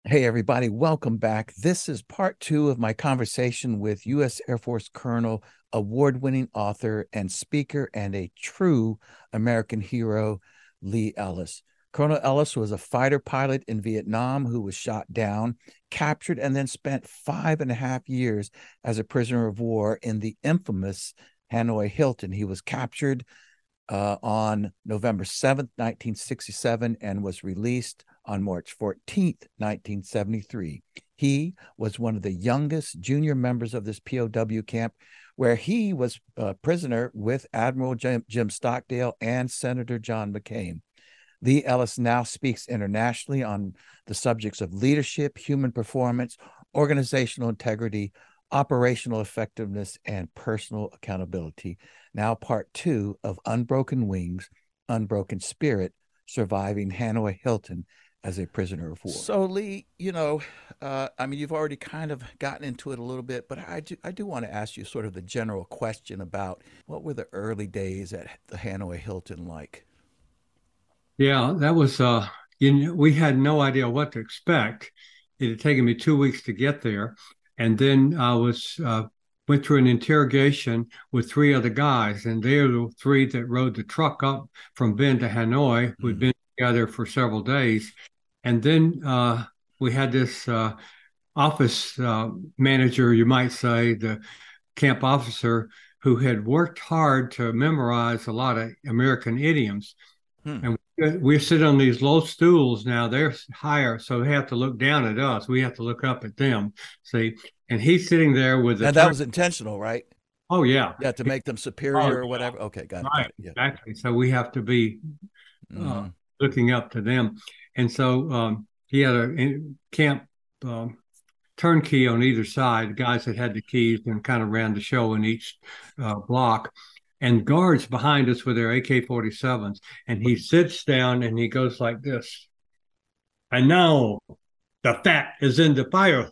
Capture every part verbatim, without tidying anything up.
Hey, everybody, welcome back. This is part two of my conversation with U S Air Force Colonel, award winning author and speaker, and a true American hero, Lee Ellis. Colonel Ellis was a fighter pilot in Vietnam who was shot down, captured, and then spent five and a half years as a prisoner of war in the infamous Hanoi Hilton. He was captured uh, on November seventh, nineteen sixty-seven, and was released on March fourteenth, nineteen seventy-three. He was one of the youngest junior members of this P O W camp, where he was a prisoner with Admiral Jim, Jim Stockdale and Senator John McCain. Lee Ellis now speaks internationally on the subjects of leadership, human performance, organizational integrity, operational effectiveness, and personal accountability. Now, part two of Unbroken Wings, Unbroken Spirit, Surviving Hanoi Hilton as a Prisoner of War. So, Lee, you know, uh, I mean, you've already kind of gotten into it a little bit, but I do, I do want to ask you sort of the general question about what were the early days at the Hanoi Hilton like? Yeah, that was uh you know, we had no idea what to expect. It had taken me two weeks to get there. And then I was uh went through an interrogation with three other guys, and they're the three that rode the truck up from Bend to Hanoi. We'd Mm-hmm. been together for several days. And then uh we had this uh office uh, manager, you might say, the camp officer who had worked hard to memorize a lot of American idioms. Hmm. And we, we sit on these low stools now. They're higher, so they have to look down at us. We have to look up at them. See, and he's sitting there with the And that turn. was intentional, right? Oh yeah. Yeah, to make them Oh superior or yeah. whatever. Okay, got it, got Right. it. Yeah. Exactly. So we have to be uh, Mm-hmm. looking up to them. And so um, he had a camp um, turnkey on either side, guys that had the keys and kind of ran the show in each uh, block, and guards behind us with their A K forty-sevens. And he sits down and he goes like this. And now the fat is in the fire.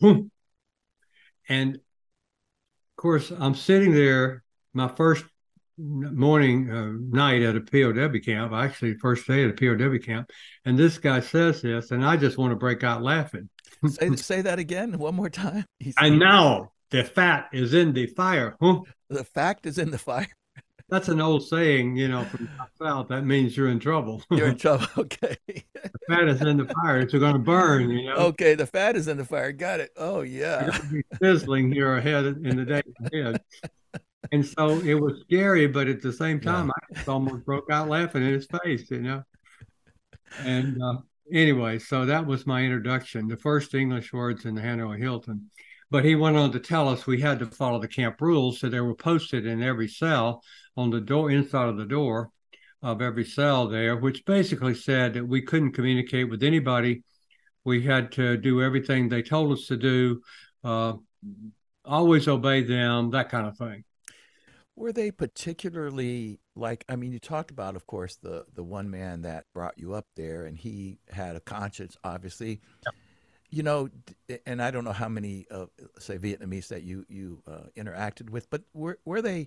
And of course, I'm sitting there, my first morning, uh, night at a P O W camp, actually, first day at a P O W camp. And this guy says this, and I just want to break out laughing. Say say that again one more time. He's, And now the fat is in the fire. Huh? the fact is in the fire. That's an old saying, you know, from South. That means you're in trouble. You're in The trouble. Okay. fat is in the fire. It's going to burn, you know. Okay, the fat is in the fire. Got it. Oh You're yeah. going to be sizzling here ahead in the days ahead. And so it was scary, but at the same Yeah. time, I just almost broke out laughing in his face, you know. And uh, anyway, so that was my introduction, the first English words in the Hanoi Hilton. But he went on to tell us we had to follow the camp rules. So they were posted in every cell on the door, inside of the door of every cell there, which basically said that we couldn't communicate with anybody. We had to do everything they told us to do, uh, always obey them, that kind of thing. Were they particularly like, I mean, you talked about, of course, the the one man that brought you up there, and he had a conscience, obviously. You know, d- and I don't know how many, uh, say, Vietnamese that you you uh, interacted with, but were were they?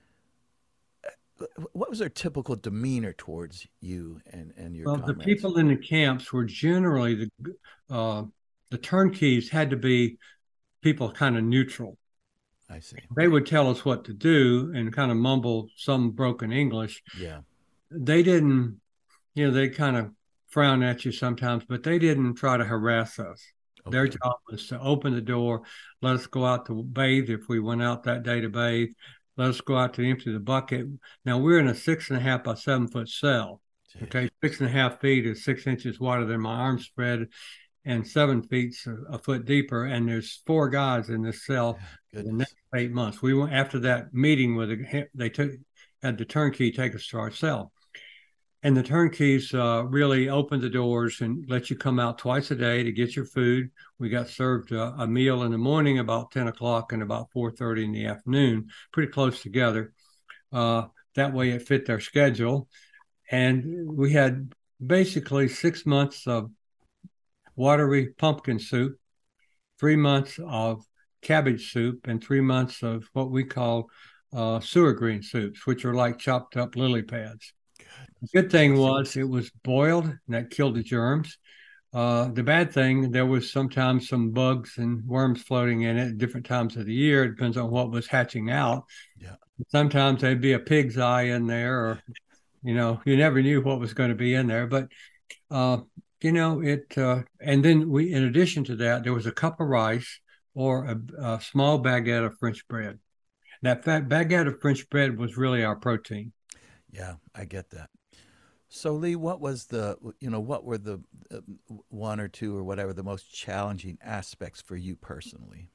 What was their typical demeanor towards you and and your Well, the comrades? people in the camps were generally the uh, the turnkeys had to be people kind of neutral. I see. They would tell us what to do and kind of mumble some broken English. Yeah. They didn't, you know, they kind of frown at you sometimes, but they didn't try to harass us. Their Okay. job was to open the door, let us go out to bathe if we went out that day to bathe, let us go out to empty the bucket. Now we're in a six and a half by seven foot cell. Jeez. Okay, six and a half feet is six inches wider than my arm spread, and seven feet's a, a foot deeper. And there's four guys in this cell for the next Goodness. eight months. We went after that meeting with the, they took had the turnkey take us to our cell, and the turnkeys uh, really opened the doors and let you come out twice a day to get your food. We got served a, a meal in the morning about ten o'clock and about four thirty in the afternoon, pretty close together. Uh, that way it fit their schedule. And we had basically six months of watery pumpkin soup, three months of cabbage soup, and three months of what we call uh, sewer green soups, which are like chopped up lily pads. The Goodness good thing gracious. was it was boiled, and that killed the germs. Uh, the bad thing, there was sometimes some bugs and worms floating in it at different times of the year. It depends on what was hatching out. Yeah. Sometimes there'd be a pig's eye in there, or, you know, you never knew what was going to be in there. But, uh, you know, it, uh, and then we, in addition to that, there was a cup of rice or a, a small baguette of French bread. That fat baguette of French bread was really our protein. Yeah, I get that. So Lee, what was the, you know, what were the uh, one or two or whatever the most challenging aspects for you personally?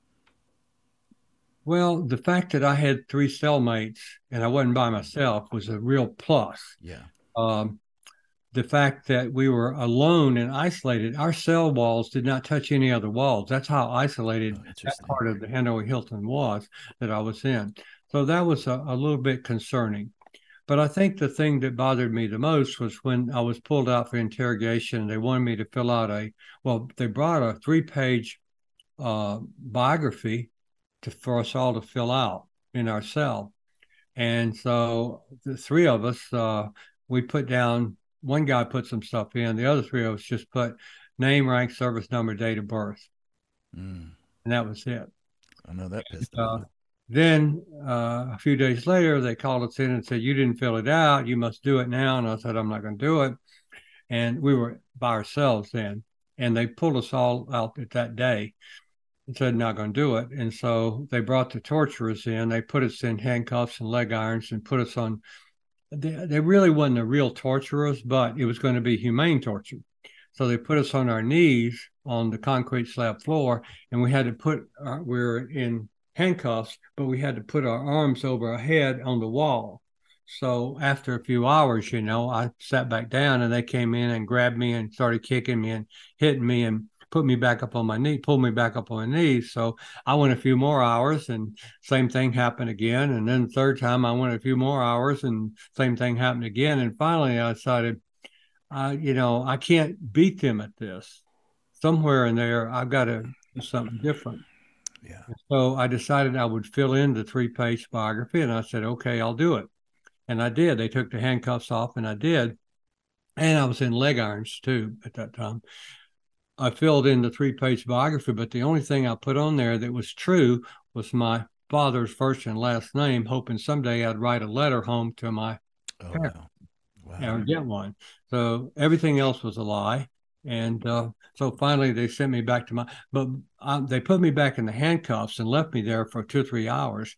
Well, the fact that I had three cellmates and I wasn't by myself was a real plus. Yeah. Um, the fact that we were alone and isolated, our cell walls did not touch any other walls. That's how isolated Oh, that interesting. part of the Hanoi Hilton was that I was in. So that was a, a little bit concerning. But I think the thing that bothered me the most was when I was pulled out for interrogation. They wanted me to fill out a, well, they brought a three page uh, biography to, for us all to fill out in our cell. And so the three of us, uh, we put down, one guy put some stuff in, the other three of us just put name, rank, service number, date of birth. Mm, And that was it. I know that pissed them Uh, off. then uh, a few days later, they called us in and said, "You didn't fill it out. You must do it now." And I said, "I'm not going to do it." And we were by ourselves then. And they pulled us all out at that day and said, "Not going to do it." And so they brought the torturers in. They put us in handcuffs and leg irons and put us on. They, they really wasn't the real torturers, but it was going to be humane torture. So they put us on our knees on the concrete slab floor, and we had to put, our, we were in handcuffs, but we had to put our arms over our head on the wall. So after a few hours, you know, I sat back down and they came in and grabbed me and started kicking me and hitting me and put me back up on my knee, pulled me back up on my knees. So I went a few more hours and same thing happened again. And then the third time I went a few more hours and same thing happened again. And finally I decided, uh, you know, I can't beat them at this. Somewhere in there, I've got to do something different. Yeah. So I decided I would fill in the three page biography and I said, okay, I'll do it. And I did. They took the handcuffs off and I did. And I was in leg irons too at that time. I filled in the three page biography, but the only thing I put on there that was true was my father's first and last name, hoping someday I'd write a letter home to my Oh, parents wow. Wow. and get one. So everything else was a lie. And uh, so finally they sent me back to my, but uh, they put me back in the handcuffs and left me there for two or three hours.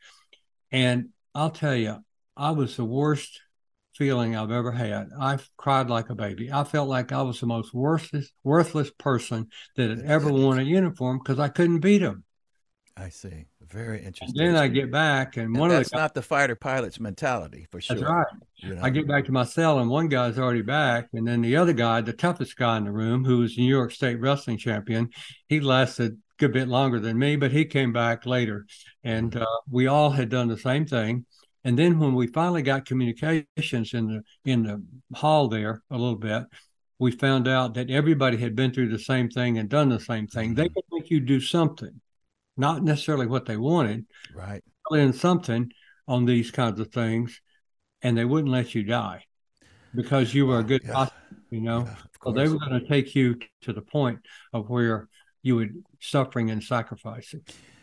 And I'll tell you, I was the worst feeling I've ever had. I cried like a baby. I felt like I was the most worthless, worthless person that had ever worn a uniform because I couldn't beat them. I see. Very And interesting. then I get back, and And one of the that's guys, not the fighter pilot's mentality for that's sure. right. You I know. get back to my cell, and one guy's already back. And then the other guy, the toughest guy in the room, who was the New York State wrestling champion, he lasted a good bit longer than me, but he came back later. And uh, we all had done the same thing. And then when we finally got communications in the in the hall there a little bit, we found out that everybody had been through the same thing and done the same thing. Mm-hmm. They could make you do something, not necessarily what they wanted, Right. in something on these kinds of things, and they wouldn't let you die because you were a Wow. good Yeah. hostage, you know. Yeah. Of So they course. were going to take you to the point of where you would suffering and sacrificing.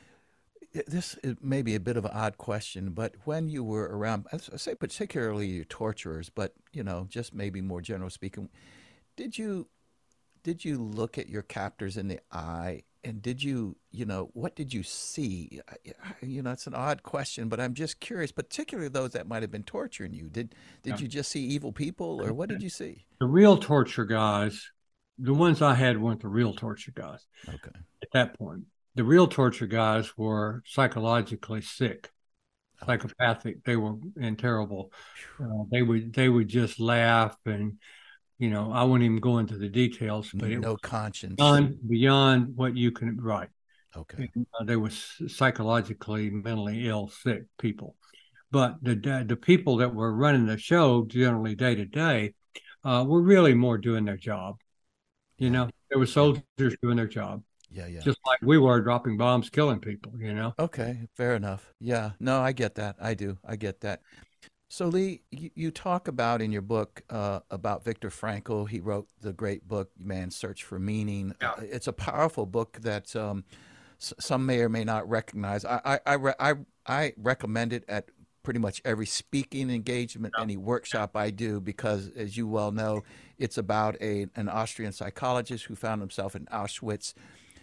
This is maybe a bit of an odd question, but when you were around, I say particularly your torturers, but you know, just maybe more general speaking, did you did you look at your captors in the eye, and did you, you know, what did you see? You know, it's an odd question, but I'm just curious, particularly those that might have been torturing you. Did did Yeah. you just see evil people, or what did you see? The real torture guys, the ones I had weren't the real torture guys Okay. at that point. The real torture guys were psychologically sick, Okay. psychopathic. They were in terrible. Uh, they would they would just laugh, and you know I wouldn't even go into the details, but it was No conscience. beyond beyond what you can write. Okay. Uh, they were psychologically, mentally ill, sick people. But the the people that were running the show, generally day to day, uh, were really more doing their job. You Yeah. know, they were Yeah. soldiers doing their job, Yeah. Yeah. just like we were dropping bombs, killing people. You know. Okay. Fair enough. Yeah. No, I get that. I do. I get that. So, Lee, you, you talk about in your book uh, about Viktor Frankl. He wrote the great book, Man's Search for Meaning. Uh, Yeah. it's a powerful book that um, s- some may or may not recognize. I, I, I, re- I, I recommend it at pretty much every speaking engagement, Yeah. any workshop I do, because, as you well know, it's about a, an Austrian psychologist who found himself in Auschwitz.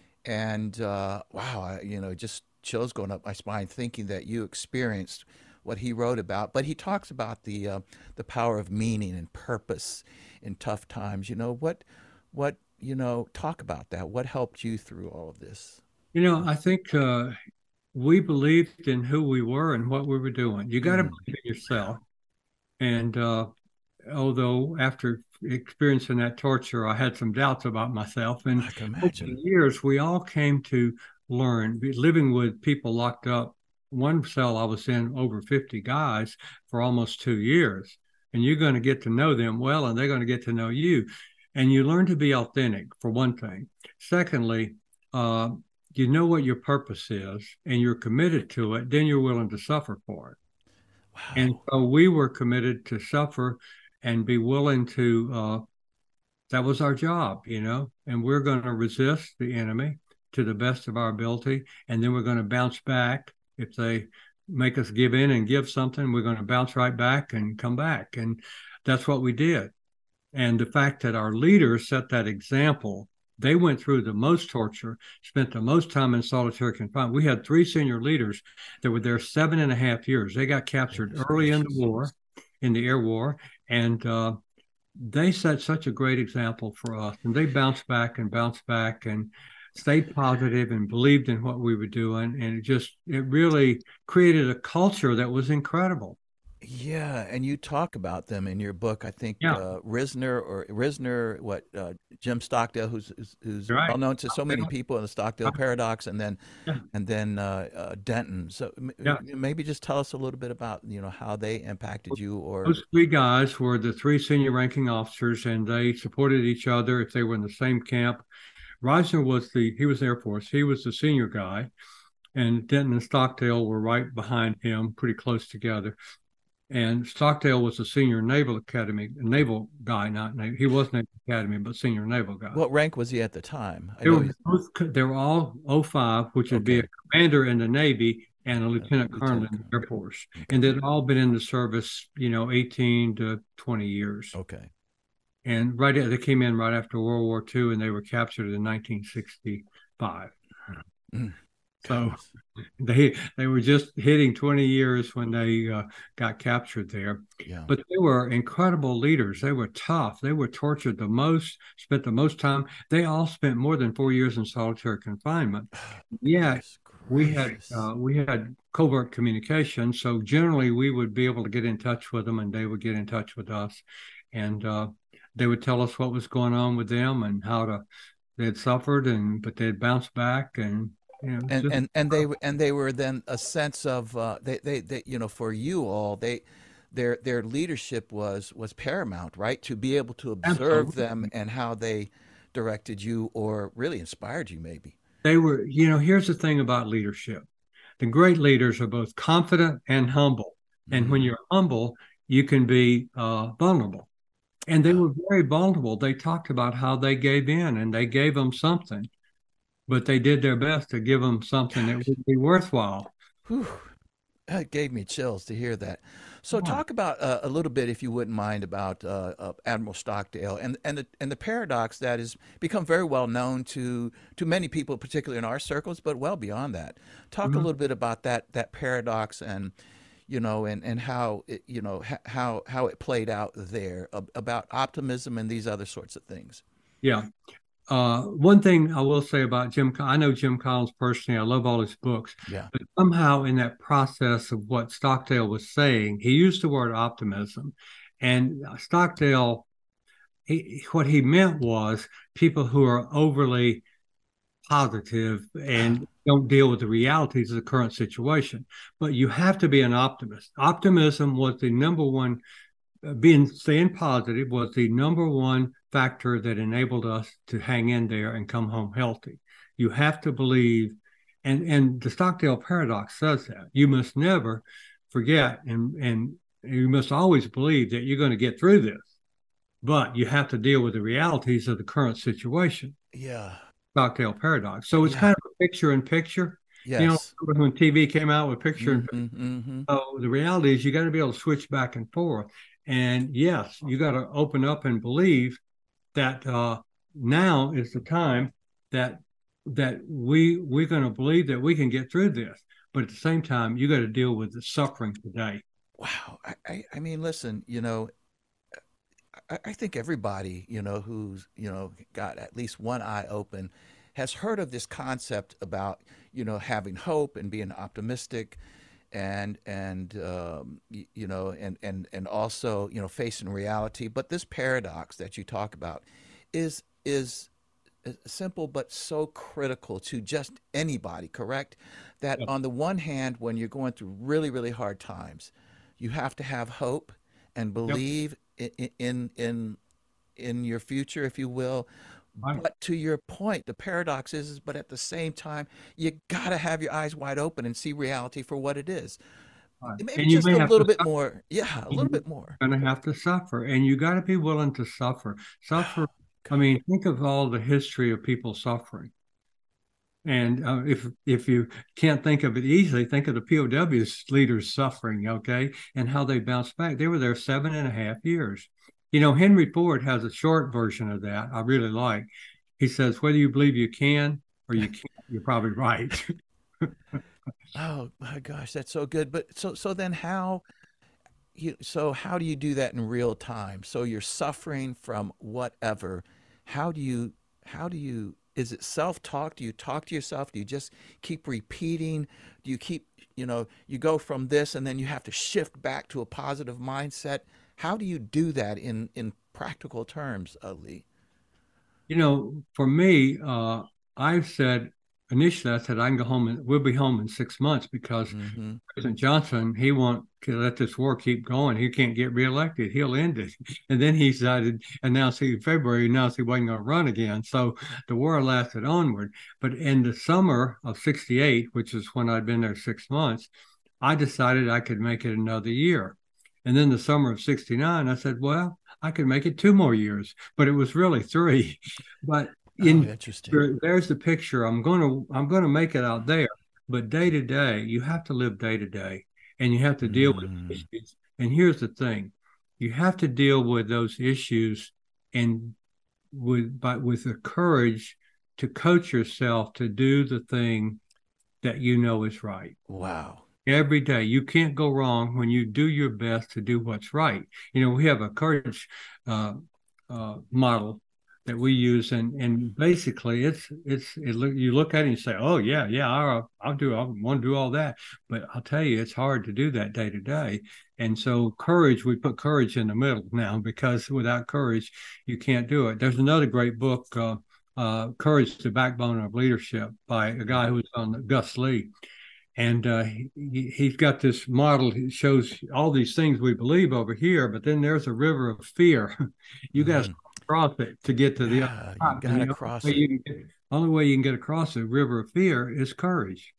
And uh, wow, I, you know, just chills going up my spine thinking that you experienced what he wrote about. But he talks about the uh, the power of meaning and purpose in tough times. You know what, what you know, talk about that. What helped you through all of this? You know, I think uh, we believed in who we were and what we were doing. You got to Mm, believe in yourself. And uh, although after experiencing that torture, I had some doubts about myself. And I can over the imagine. years, we all came to learn, living with people locked up. One cell I was in, over fifty guys for almost two years. And you're going to get to know them well, and they're going to get to know you. And you learn to be authentic, for one thing. Secondly, uh, you know what your purpose is, and you're committed to it, then you're willing to suffer for it. And Wow. so we were committed to suffer and be willing to, uh, that was our job, you know, and we're going to resist the enemy to the best of our ability. And then we're going to bounce back. If they make us give in and give something, we're going to bounce right back and come back. And that's what we did. And the fact that our leaders set that example, they went through the most torture, spent the most time in solitary confinement. We had three senior leaders that were there seven and a half years. They got captured Goodness early in the gracious. war, in the air war, and uh, they set such a great example for us. And they bounced back and bounced back and stayed positive and believed in what we were doing. And it just, it really created a culture that was incredible. Yeah, and you talk about them in your book. I think Yeah, uh, Risner or Risner, what uh, Jim Stockdale, who's who's, who's right. well known to so many people in the Stockdale paradox, and then Yeah, and then uh, uh, Denton. So m- yeah. maybe just tell us a little bit about you know how they impacted you, or Those three guys were the three senior ranking officers, and they supported each other if they were in the same camp. Reisner was the he was Air Force. He was the senior guy, and Denton and Stockdale were right behind him, pretty close together. And Stockdale was a senior Naval Academy naval guy, not Navy. He was Naval Academy, but senior naval guy. what rank was he at the time? I They know were he's both they were all oh five, which would be a okay. commander in the Navy and a Uh, lieutenant colonel Lieutenant in Colonel. the Air Force, and Okay. they'd all been in the service, you know, eighteen to twenty years. Okay. And right they came in right after World War Two, and they were captured in nineteen sixty-five. Mm, So goodness. they they were just hitting twenty years when they uh, got captured there. Yeah. But they were incredible leaders. They were tough. They were tortured the most, spent the most time. They all spent more than four years in solitary confinement. Yeah, Goodness we had gracious. uh, we had covert communication, so generally we would be able to get in touch with them, and they would get in touch with us, and uh, they would tell us what was going on with them and how to they had suffered, and but they'd bounced back, and you know, and just and and they were- and they were then a sense of uh, they, they they you know for you all they their their leadership was was paramount, right, to be able to observe them absolutely. and how they directed you or really inspired you maybe. They were, you know, here's the thing about leadership. The great leaders are both confident and humble. And when Mm. you're humble, you can be uh, vulnerable. And they Wow. were very vulnerable. They talked about how they gave in and they gave them something, but they did their best to give them something that Gosh. would be worthwhile. Whew. That gave me chills to hear that. So Yeah. talk about uh, a little bit, if you wouldn't mind, about uh, uh, Admiral Stockdale and and the and the paradox that has become very well known to to many people, particularly in our circles, but well beyond that. Talk a Mhm. little bit about that that paradox and you know and and how it, you know h- how how it played out there ab- about optimism and these other sorts of things. Yeah. Uh, one thing I will say about Jim, I know Jim Collins personally. I love all his books, Yeah. but somehow in that process of what Stockdale was saying, he used the word optimism, and Stockdale, he, what he meant was people who are overly positive and don't deal with the realities of the current situation. But you have to be an optimist. Optimism was the number one uh, being staying positive was the number one factor that enabled us to hang in there and come home healthy. You have to believe, and and the Stockdale paradox says that you must never forget and and you must always believe that you're going to get through this, but you have to deal with the realities of the current situation. Yeah. Stockdale paradox. So it's Yeah. kind of a picture in picture. You know, Yes. when T V came out with picture in Mm-hmm, mm-hmm. So the reality is you got to be able to switch back and forth. And yes, you got to open up and believe that uh, now is the time that that we we're going to believe that we can get through this. But at the same time, you got to deal with the suffering today. Wow. I, I, I mean, listen, you know, I, I think everybody, you know, who's, you know, got at least one eye open has heard of this concept about, you know, having hope and being optimistic and and um, you, you know and and and also, you know, facing reality. But this paradox that you talk about is is simple but so critical to just anybody, correct? That Yep. on the one hand, when you're going through really, really hard times, you have to have hope and Yep. believe in in in, in your future, if you will. Right. But to your point, the paradox is, is, but at the same time, you got to have your eyes wide open and see reality for what it is. Right. Maybe And you just may a have to little bit suffer. more. Yeah, a little You're bit more. going to have to suffer, and you got to be willing to suffer. Suffer. Oh, I God. mean, think of all the history of people suffering. And uh, if if you can't think of it easily, think of the P O W leaders suffering, okay, and how they bounced back. They were there seven and a half years. You know, Henry Ford has a short version of that I really like. He says, whether you believe you can or you can't, you're probably right. Oh my gosh, that's so good. But so so then how you so how do you do that in real time? So you're suffering from whatever. How do you how do you is it self-talk? Do you talk to yourself? Do you just keep repeating? Do you keep, you know, you go from this and then you have to shift back to a positive mindset? How do you do that in in practical terms, uh, Lee? You know, for me, uh, I've said initially, I said I can go home and we'll be home in six months because Mm-hmm. President Johnson, he won't let this war keep going. He can't get reelected. He'll end it. And then he decided, announced in February, announced he wasn't going to run again. So the war lasted onward. But in the summer of sixty-eight, which is when I'd been there six months, I decided I could make it another year. And then the summer of sixty-nine, I said, well, I could make it two more years, but it was really three. But Oh, in interesting. there, there's the picture. I'm going to I'm going to make it out there. But day to day, you have to live day to day, and you have to deal with Mm, issues. And here's the thing: you have to deal with those issues, and with but with the courage to coach yourself to do the thing that you know is right wow. every day. You can't go wrong when you do your best to do what's right. You know, we have a courage uh, uh, model that we use, and and basically, it's it's it, you look at it and you say, oh yeah, yeah, I'll, I'll do, I want to do all that, but I'll tell you, it's hard to do that day to day. And so, courage, we put courage in the middle now because without courage, you can't do it. There's another great book. Uh, uh, Courage, the Backbone of Leadership by a guy who's on Gus Lee, and uh, he, he's got this model. It shows all these things we believe over here, but then there's a river of fear. You got to Hmm. cross it to get to the other Yeah, you side. And gotta the only cross way it. you can get, only way you can get across the river of fear is courage.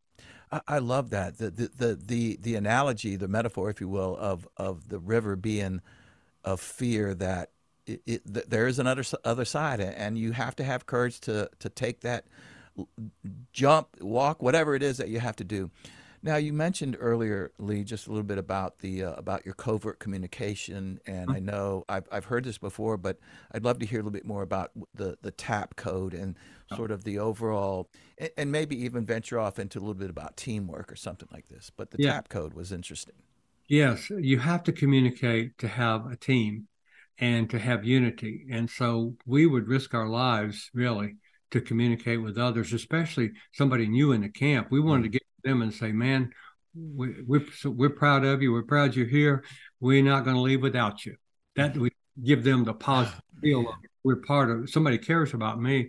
I, I love that. The, the the the the analogy, the metaphor, if you will, of of the river being of fear that it, it, th- there is another s- other side, and you have to have courage to to take that l- jump, walk, whatever it is that you have to do. Now, you mentioned earlier, Lee, just a little bit about the uh, about your covert communication, and I know I've I've heard this before, but I'd love to hear a little bit more about the the TAP code and sort of the overall, and, and maybe even venture off into a little bit about teamwork or something like this. But the Yeah. TAP code was interesting. Yes, you have to communicate to have a team and to have unity. And so we would risk our lives really to communicate with others, especially somebody new in the camp. We wanted to Mm. get to them and say, man, we, we're, so we're proud of you. We're proud you're here. We're not going to leave without you. That we give them the Oh positive feel of man. we're part of somebody cares about me.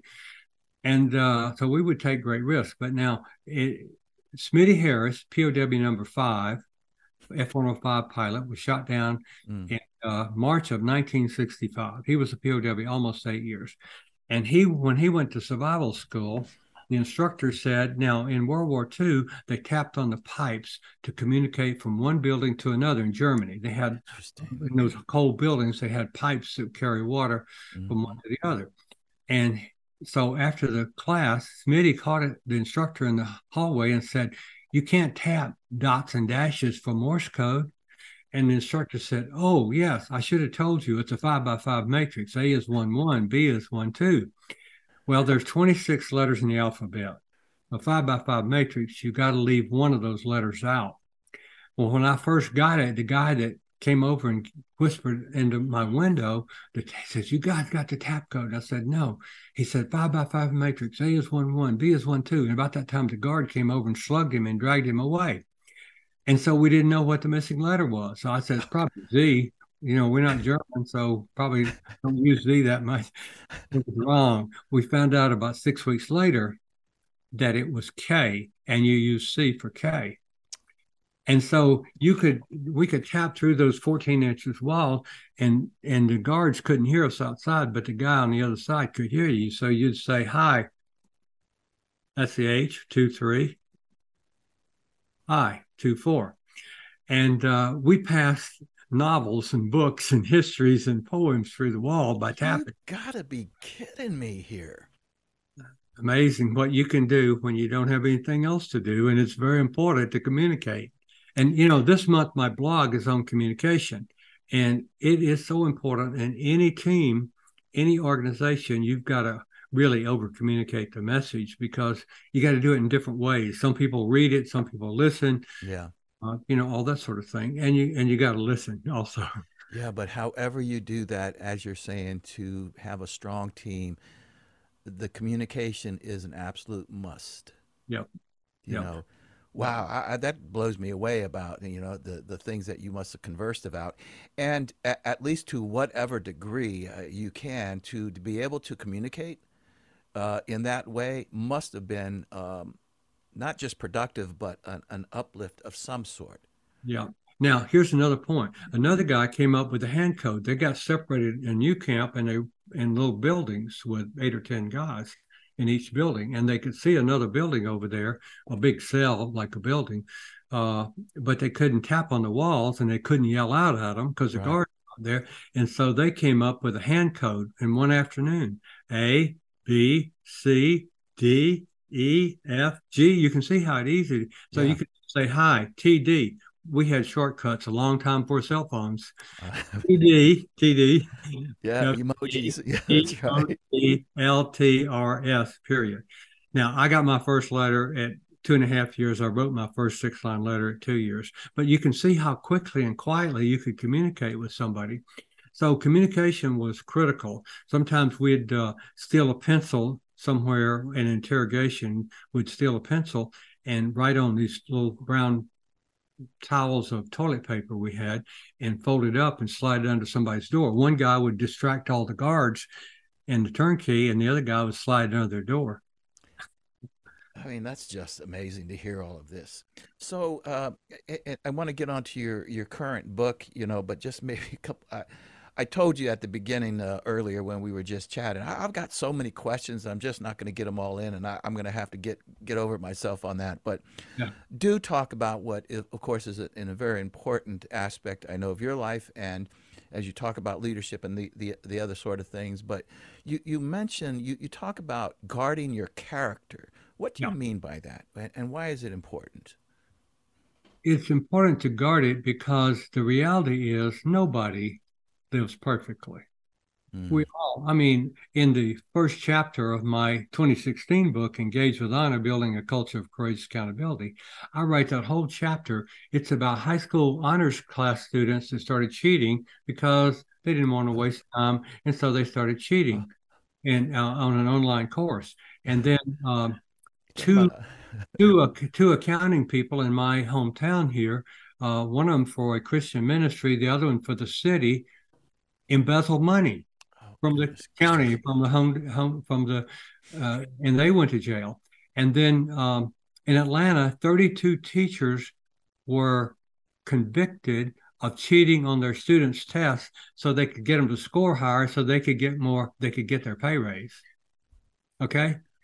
And uh, so we would take great risks. But now, it, Smitty Harris, P O W number five, F one oh five pilot, was shot down Mm. in uh, March of nineteen sixty-five. He was a P O W almost eight years. And he, when he went to survival school, the instructor said, now in World War Two, they tapped on the pipes to communicate from one building to another in Germany. They had, in those cold buildings, they had pipes that carry water mm-hmm. from one to the other. And so after the class, Smitty caught it, the instructor in the hallway and said, you can't tap dots and dashes for Morse code. And the instructor said, oh, yes, I should have told you it's a five by five matrix. A is one, one, B is one, two. Well, there's twenty-six letters in the alphabet. A five by five matrix, you got to leave one of those letters out. Well, when I first got it, the guy that came over and whispered into my window, he says, you guys got the tap code. I said, no. He said, five by five matrix, A is one, one, B is one, two. And about that time, the guard came over and slugged him and dragged him away. And so we didn't know what the missing letter was. So I said, it's probably Z. You know, we're not German, so probably don't use Z that much. It was wrong. We found out about six weeks later that it was K, and you use C for K. And so you could, we could tap through those fourteen inches wall, and and the guards couldn't hear us outside, but the guy on the other side could hear you. So you'd say, hi, that's the H, two, three. I, two, four. And uh, we passed novels and books and histories and poems through the wall by tapping. You gotta be kidding me here. Amazing what you can do when you don't have anything else to do. And it's very important to communicate. And, you know, this month, my blog is on communication. And it is so important in any team, any organization, you've got to really over communicate the message, because you got to do it in different ways. Some people read it, some people listen. Yeah. Uh, you know, all that sort of thing. And you and you got to listen also. Yeah, but however you do that, as you're saying, to have a strong team, the communication is an absolute must. Yep. You yep. know, wow, I, I, that blows me away about, you know, the, the things that you must have conversed about. And at, at least to whatever degree uh, you can, to, to be able to communicate uh, in that way must have been um, not just productive, but an, an uplift of some sort. Yeah. Now, here's another point. Another guy came up with a hand code. They got separated in U Camp, and they in little buildings with eight or ten guys in each building, and they could see another building over there, a big cell like a building, uh, but they couldn't tap on the walls, and they couldn't yell out at them because the right. guards were there. And so they came up with a hand code in one afternoon: A, B, C, D, E, F, G. You can see how it's easy. So yeah. you could say hi, T D. We had shortcuts a long time before cell phones. Uh, T D, T D. Yeah, F- emojis. Yeah, that's right. E L T R S, period. Now, I got my first letter at two and a half years. I wrote my first six-line letter at two years. But you can see how quickly and quietly you could communicate with somebody. So communication was critical. Sometimes we'd uh, steal a pencil somewhere in interrogation, would steal a pencil and write on these little brown towels of toilet paper we had and fold it up and slide it under somebody's door. One guy would distract all the guards and the turnkey, and the other guy would slide it under their door. I mean, that's just amazing to hear all of this. So uh, I, I want to get onto your, your current book, you know, but just maybe a couple, uh, I told you at the beginning uh, earlier when we were just chatting, I, I've got so many questions. I'm just not going to get them all in, and I, I'm going to have to get get over myself on that. But yeah. do talk about what, is, of course, is a, in a very important aspect, I know, of your life, and as you talk about leadership and the, the, the other sort of things. But you, you mentioned, you, you talk about guarding your character. What do you yeah. mean by that, and why is it important? It's important to guard it because the reality is nobody lives perfectly. Mm. We all, I mean, in the first chapter of my twenty sixteen book, Engage with Honor, Building a Culture of Courageous Accountability, I write that whole chapter. It's about high school honors class students that started cheating because they didn't want to waste time, and so they started cheating in, uh, on an online course. And then um, two, two, uh, two accounting people in my hometown here, uh, one of them for a Christian ministry, the other one for the city, embezzled money oh, from the goodness. county, from the home, home from the, uh, and they went to jail. And then um, in Atlanta, thirty-two teachers were convicted of cheating on their students' tests so they could get them to score higher, so they could get more, they could get their pay raise. Okay.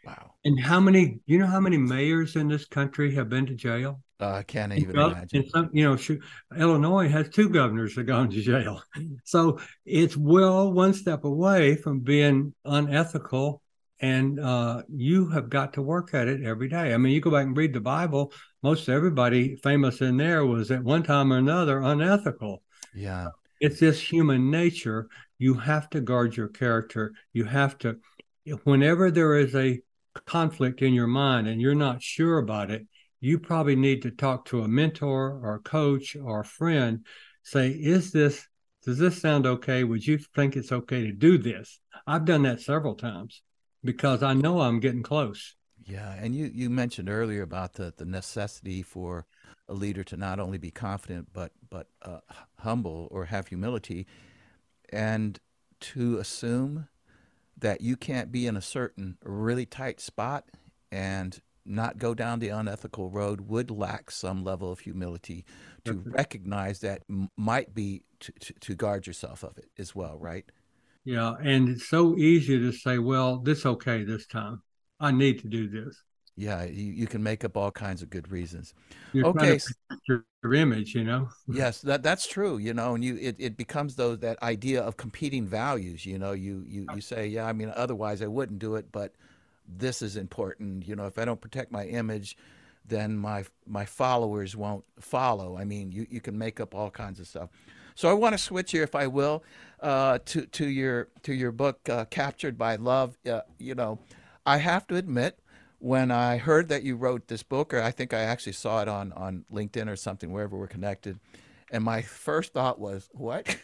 Wow. And how many, you know, how many mayors in this country have been to jail? Uh, I can't And, even gov- imagine. and some, you know, shoot, Illinois has two governors that gone to jail. So it's well one step away from being unethical. And uh, you have got to work at it every day. I mean, you go back and read the Bible, most everybody famous in there was at one time or another unethical. Yeah. It's this human nature. You have to guard your character. You have to, whenever there is a conflict in your mind and you're not sure about it, you probably need to talk to a mentor or a coach or a friend. Say, is this, does this sound okay? Would you think it's okay to do this? I've done that several times because I know I'm getting close. Yeah, and you you mentioned earlier about the the necessity for a leader to not only be confident but but uh, h- humble or have humility, and to assume that you can't be in a certain really tight spot and not go down the unethical road would lack some level of humility to recognize that m- might be to, to, to guard yourself of it as well, right? Yeah. And it's so easy to say, well, this okay this time. I need to do this. Yeah, you, you can make up all kinds of good reasons. You're trying to Okay. protect your, your image, you know? Yes, that that's true, you know, and you it, it becomes those that idea of competing values, you know, you you you say, yeah, I mean, otherwise I wouldn't do it, but this is important, you know, if I don't protect my image, then my my followers won't follow. I mean, you you can make up all kinds of stuff. So I want to switch here, if I will, uh, to to your to your book, uh, Captured by Love. Uh, you know, I have to admit, when I heard that you wrote this book, or I think I actually saw it on on LinkedIn or something, wherever we're connected, and my first thought was, what?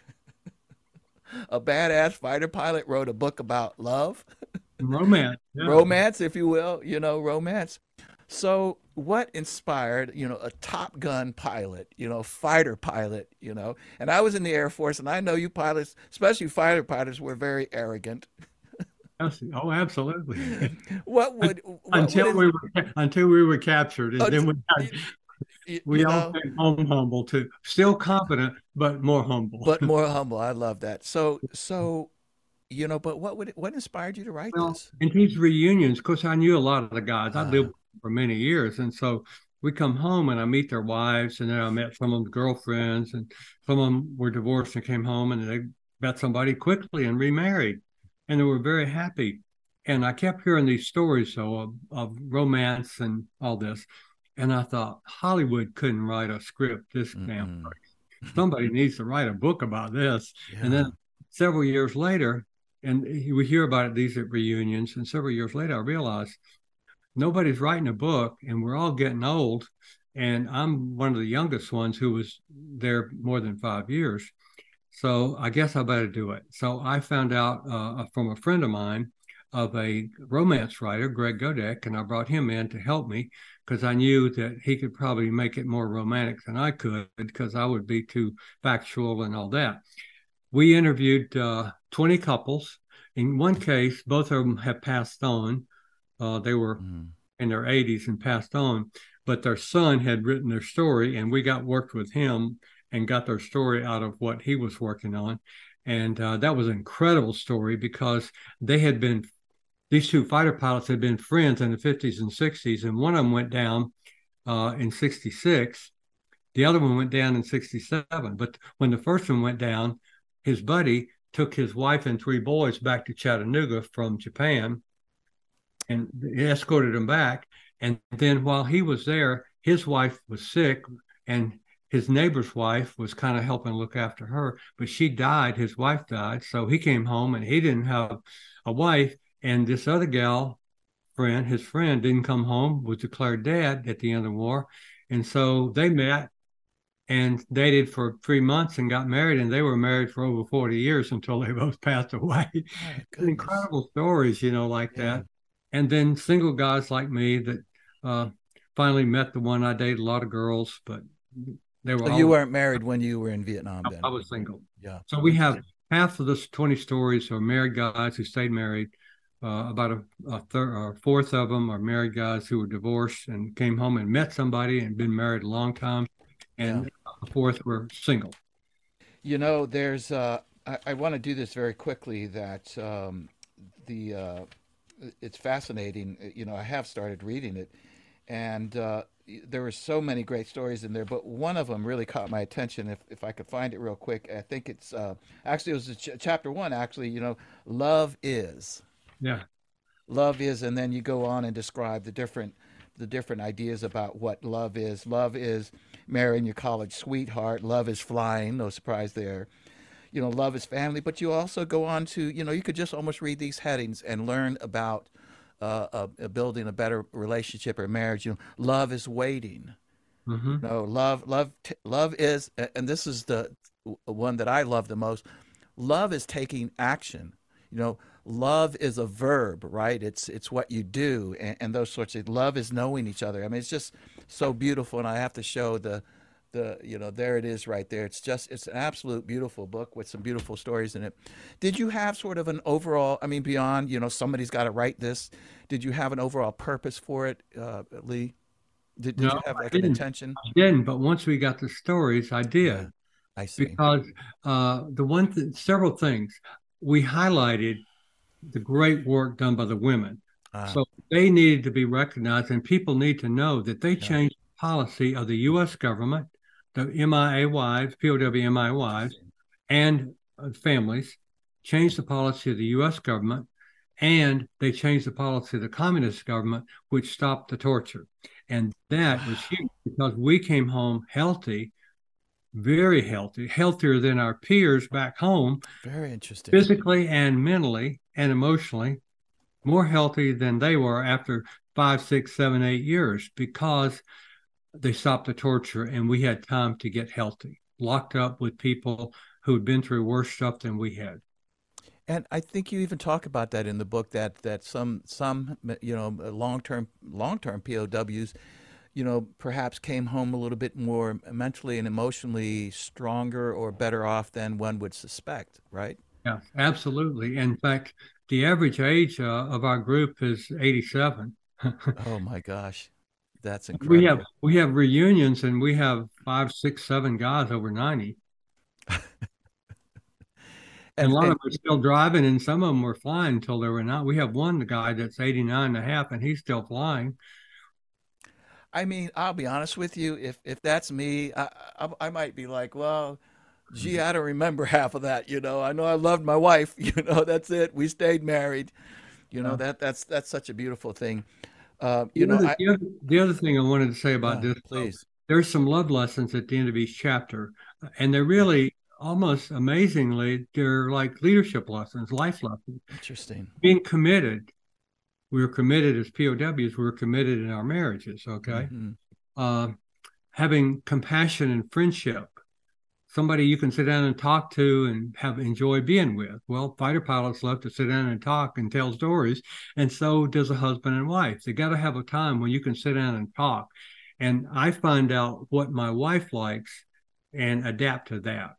A badass fighter pilot wrote a book about love, Romance. Yeah. romance, if you will, you know, romance. So, what inspired, you know, a Top Gun pilot, you know, fighter pilot, you know? And I was in the Air Force, and I know you pilots, especially fighter pilots, were very arrogant. Yes. Oh, absolutely. What would, what would Until it, we were until we were captured, and uh, then we had, you, we you all know, came home humble too. Still confident, but more humble. but more humble. I love that. So, so, you know, but what would, what inspired you to write Well, this? in these reunions, of course, I knew a lot of the guys. I Uh, lived for many years, and so we come home and I meet their wives, and then I met some of them girlfriends, and some of them were divorced and came home, and they met somebody quickly and remarried, and they were very happy. And I kept hearing these stories, so of, of romance and all this, and I thought Hollywood couldn't write a script this damn. mm-mm. Somebody needs to write a book about this. And then Yeah. several years later, and we hear about it these at reunions, and several years later, I realized nobody's writing a book, and we're all getting old. And I'm one of the youngest ones who was there more than five years. So I guess I better do it. So I found out uh, from a friend of mine of a romance writer, Greg Godek, and I brought him in to help me because I knew that he could probably make it more romantic than I could because I would be too factual and all that. We interviewed uh, twenty couples. In one case, both of them have passed on. Uh, they were Mm. in their eighties and passed on, but their son had written their story, and we got worked with him and got their story out of what he was working on. And uh, that was an incredible story because they had been, these two fighter pilots had been friends in the fifties and sixties, and one of them went down uh, in sixty-six. The other one went down in sixty-seven. But when the first one went down, his buddy took his wife and three boys back to Chattanooga from Japan and escorted him back. And then while he was there, his wife was sick, and his neighbor's wife was kind of helping look after her, but she died. His wife died. So he came home and he didn't have a wife. And this other gal friend, his friend, didn't come home, was declared dead at the end of the war. And so they met and dated for three months and got married, and they were married for over forty years until they both passed away. My goodness. Incredible stories, you know, like Yeah. that. And then single guys like me that uh, finally met the one. I dated a lot of girls, but they were So you all, weren't married when you were in Vietnam I then? was single. Yeah. So we have Okay. half of the twenty stories are married guys who stayed married. Uh, about a, a third or fourth of them are married guys who were divorced and came home and met somebody and been married a long time. Yeah. And a fourth were single. You know, there's, uh, I, I want to do this very quickly that um, the, uh, it's fascinating. You know, I have started reading it, and uh, there were so many great stories in there. But one of them really caught my attention. If if I could find it real quick, I think it's uh, actually it was ch- chapter one. Actually, you know, love is. Yeah. Love is, and then you go on and describe the different the different ideas about what love is. Love is marrying your college sweetheart. Love is flying. No surprise there. You know, love is family. But you also go on to, you know, you could just almost read these headings and learn about uh, uh, building a better relationship or marriage. You know, love is waiting. Hmm. No, love, love, t- love is, and this is the one that I love the most. Love is taking action. You know, love is a verb, right? It's it's what you do, and, and those sorts of. Love is knowing each other. I mean, it's just so beautiful, and I have to show the the you know there it is right there. It's just it's an absolute beautiful book with some beautiful stories in it. Did you have sort of an overall? I mean, beyond you know somebody's got to write this. Did you have an overall purpose for it, uh, Lee? Did No, did you have I like an didn't. intention? I didn't. But once we got the stories, I Yeah, did I see. because uh, the one th- several things we highlighted the great work done by the women. Ah, So they needed to be recognized, and people need to know that they yeah, changed the policy of the U S government, the M I A wives, P O W M I A I wives, see. and uh, families, changed the policy of the U S government, and they changed the policy of the communist government, which stopped the torture. And that was huge Wow, because we came home healthy, very healthy, healthier than our peers back home, very interesting. physically and mentally and emotionally, more healthy than they were after five, six, seven, eight years because they stopped the torture and we had time to get healthy, locked up with people who had been through worse stuff than we had. And I think you even talk about that in the book that that some some you know long term long term P O Ws you know perhaps came home a little bit more mentally and emotionally stronger or better off than one would suspect, right? Yeah, absolutely. In fact, the average age uh, of our group is eighty-seven. Oh my gosh, that's we have incredible. we have reunions and we have five, six, seven guys over ninety. And a And lot of and them are still driving, and some of them were flying until they were not. We have one guy that's eighty-nine and a half, and he's still flying. I mean, I'll be honest with you. If if that's me, I, I I might be like, well, gee, I don't remember half of that. You know, I know I loved my wife. You know, that's it. We stayed married. You know Yeah. that that's that's such a beautiful thing. Uh, you The know, other, I the other, the other thing I wanted to say about yeah, this, though, please. there's some love lessons at the end of each chapter, and they're really almost amazingly, they're like leadership lessons, life lessons. Interesting. Being committed, we were committed as P O Ws, we were committed in our marriages, okay? Hmm. Uh, having compassion and friendship, somebody you can sit down and talk to and have enjoy being with. Well, fighter pilots love to sit down and talk and tell stories, and so does a husband and wife. They got to have a time when you can sit down and talk. And I find out what my wife likes and adapt to that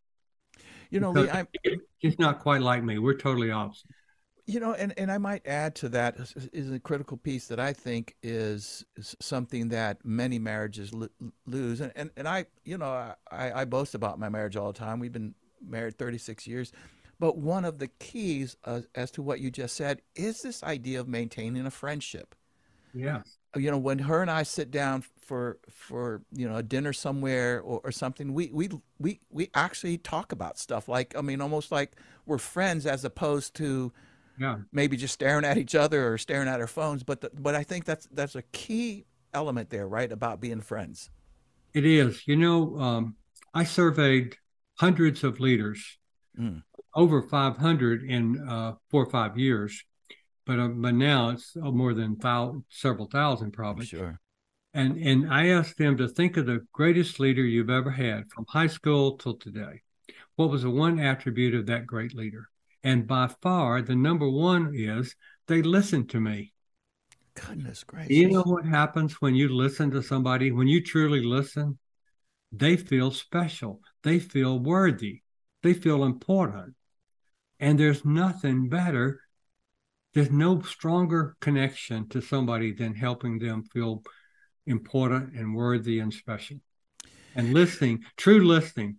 You know, because Lee, I she's not quite like me. We're totally opposite. you know, and and I might add to that is, is a critical piece that I think is, is something that many marriages lo- lose. And, and and I, you know, I I boast about my marriage all the time. We've been married thirty-six years. But one of the keys uh, as to what you just said is this idea of maintaining a friendship. Yeah. You know, when her and I sit down for for you know a dinner somewhere or, or something, we we we we actually talk about stuff like I mean, almost like we're friends as opposed to Yeah. maybe just staring at each other or staring at our phones. But the, but I think that's that's a key element there, right? About being friends. It is. You know, um, I surveyed hundreds of leaders, Mm, over five hundred in uh, four or five years. but uh, but now it's uh, more than thou- several thousand I'm probably. sure. And and I asked them to think of the greatest leader you've ever had from high school till today. What was the one attribute of that great leader? And by far, the number one is they listened to me. Goodness You know gracious. what happens when you listen to somebody? When you truly listen, they feel special. They feel worthy. They feel important. And there's nothing better. There's no stronger connection to somebody than helping them feel important and worthy and special. And listening, true listening.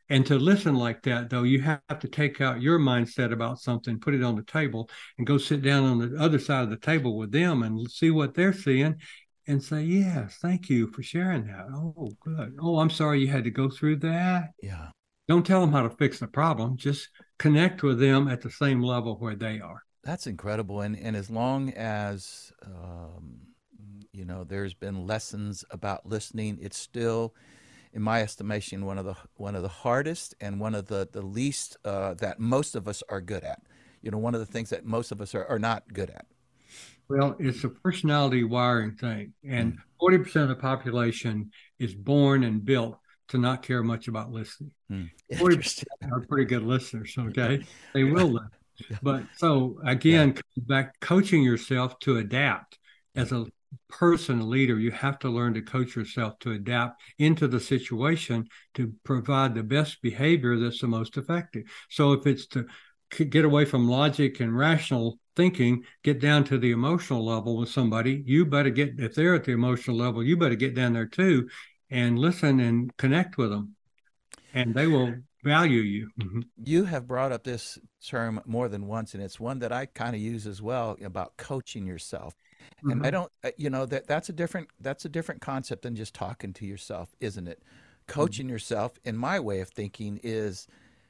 And to listen like that, though, you have to take out your mindset about something, put it on the table, and go sit down on the other side of the table with them and see what they're seeing and say, yes, thank you for sharing that. Oh, good. Oh, I'm sorry you had to go through that. Yeah. Don't tell them how to fix the problem. Just connect with them at the same level where they are. That's incredible. And and as long as um, you know, there's been lessons about listening, it's still, in my estimation, one of the one of the hardest and one of the the least uh, that most of us are good at. You know, one of the things that most of us are, are not good at. Well, it's a personality wiring thing. And Mm. forty percent of the population is born and built to not care much about listening. Mm. forty Interesting. percent are pretty good listeners, okay? They will listen. Yeah. But so Yeah. again, back coaching yourself to adapt Yeah. as a person, a leader, you have to learn to coach yourself to adapt into the situation to provide the best behavior that's the most effective. So if it's to get away from logic and rational thinking, get down to the emotional level with somebody, you better get, if they're at the emotional level, you better get down there too and listen and connect with them, and they will value you. Mm-hmm. You have brought up this term more than once, and it's one that I kind of use as well, about coaching yourself. And I Mm-hmm. don't, uh, you know, that that's a different that's a different concept than just talking to yourself, isn't it? Mm-hmm. Coaching yourself, in my way of thinking, is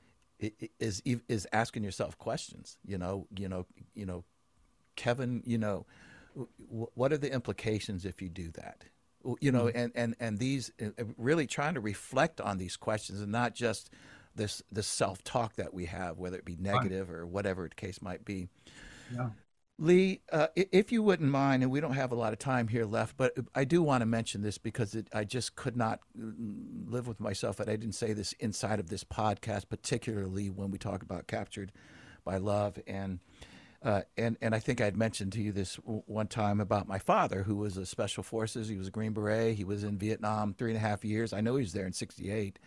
is is asking yourself questions. You know, you know, you know, Kevin. You know, what are the implications if you do that? You know, and and and these, uh, really trying to reflect on these questions, and not just this this self talk that we have, whether it be Right. negative or whatever the case might be. Yeah. Lee, uh, if you wouldn't mind, and we don't have a lot of time here left, but I do want to mention this because it, I just could not mm, live with myself that I didn't say this inside of this podcast, particularly when we talk about Captured by Love. And uh, and and I think I'd mentioned to you this one time about my father, who was a Special Forces. He was a Green Beret. He was in Vietnam three and a half years. I know he was there in sixty-eight.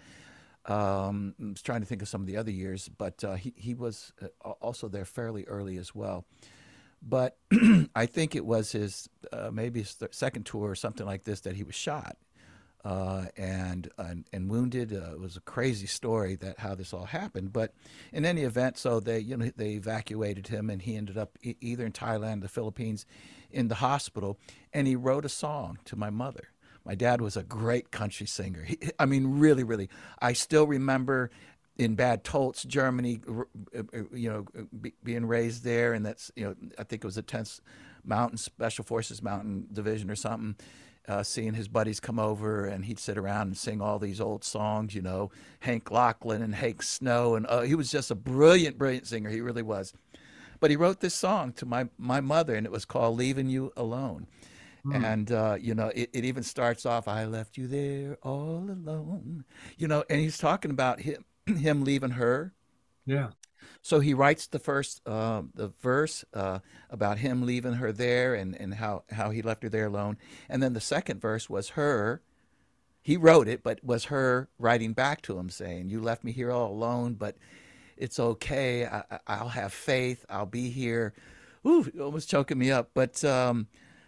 Um, I was trying to think of some of the other years, but uh, he he was uh, also there fairly early as well. But I think it was his, uh, maybe his th- second tour or something like this, that he was shot uh, and, and and wounded. Uh, it was a crazy story that how this all happened. But in any event, so they you know they evacuated him, and he ended up e- either in Thailand, the Philippines, in the hospital. And he wrote a song to my mother. My dad was a great country singer. He, I mean, really, really. I still remember in Bad Tolz, Germany, you know, be, being raised there, and that's, you know, I think it was a tenth Mountain Special Forces Mountain Division or something. Uh, seeing his buddies come over, and he'd sit around and sing all these old songs, you know, Hank Locklin and Hank Snow, and uh, he was just a brilliant, brilliant singer. He really was. But he wrote this song to my my mother, and it was called "Leaving You Alone." Mm. And uh, you know, it, it even starts off, "I left you there all alone," you know, and he's talking about him him leaving her. Yeah. So he writes the first uh, the verse uh, about him leaving her there, and, and how, how he left her there alone. And then the second verse was her. He wrote it, but was her writing back to him saying, "You left me here all alone, but it's okay. I, I- I'll have faith. I'll be here." Ooh, almost choking me up. But um,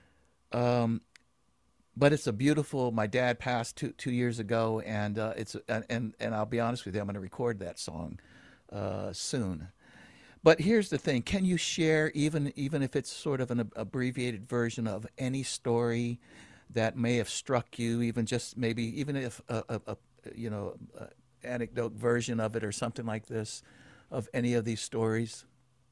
um, but it's a beautiful. My dad passed two two years ago, and uh, it's and, and and I'll be honest with you, I'm going to record that song uh, soon. But here's the thing: can you share, even even if it's sort of an ab- abbreviated version of any story that may have struck you, even just maybe even if a, a, a you know a anecdote version of it or something like this, of any of these stories?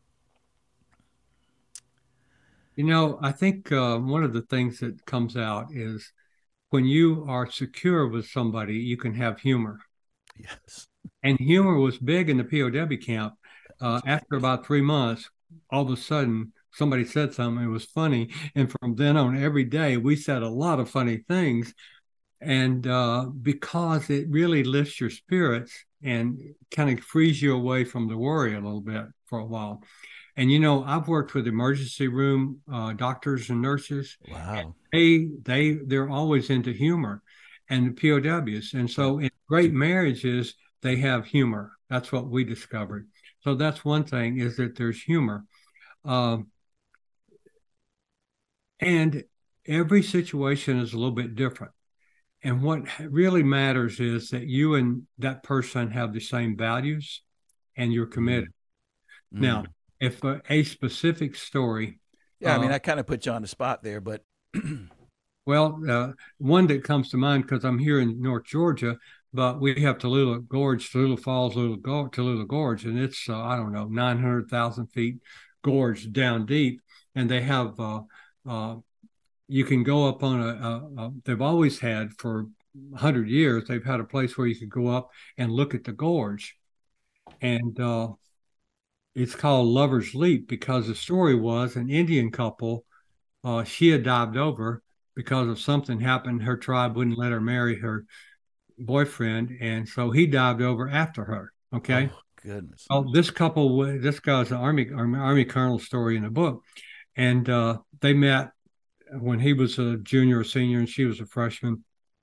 You know, I think uh, one of the things that comes out is when you are secure with somebody, you can have humor. Yes. And humor was big in the P O W camp. Uh, That's after right. about three months, all of a sudden, somebody said something, it was funny. And from then on, every day, we said a lot of funny things. And uh, because it really lifts your spirits and kind of frees you away from the worry a little bit for a while. And you know, I've worked with emergency room uh, doctors and nurses. Wow. They they they're always into humor, and the P O Ws. And Yeah. so in great marriages, they have humor. That's what we discovered. So that's one thing, is that there's humor. Um, and every situation is a little bit different. And what really matters is that you and that person have the same values and you're committed. Mm. Now, if a, a specific story. Yeah, I mean, uh, I kind of put you on the spot there, but. Well, uh, one that comes to mind, because I'm here in North Georgia, but we have Tallulah Gorge, Tallulah Falls, Tallulah, Tallulah Gorge, and it's, uh, I don't know, nine hundred thousand feet gorge down deep. And they have, uh, uh, you can go up on a, a, a, they've always had for one hundred years, they've had a place where you could go up and look at the gorge. And uh, it's called Lover's Leap because the story was an Indian couple, uh, she had dived over because of something happened. Her tribe wouldn't let her marry her boyfriend, and so he dived over after her. Okay. Oh, goodness. Well, this couple, this guy's an army army colonel story in the book, and uh, they met when he was a junior or senior, and she was a freshman.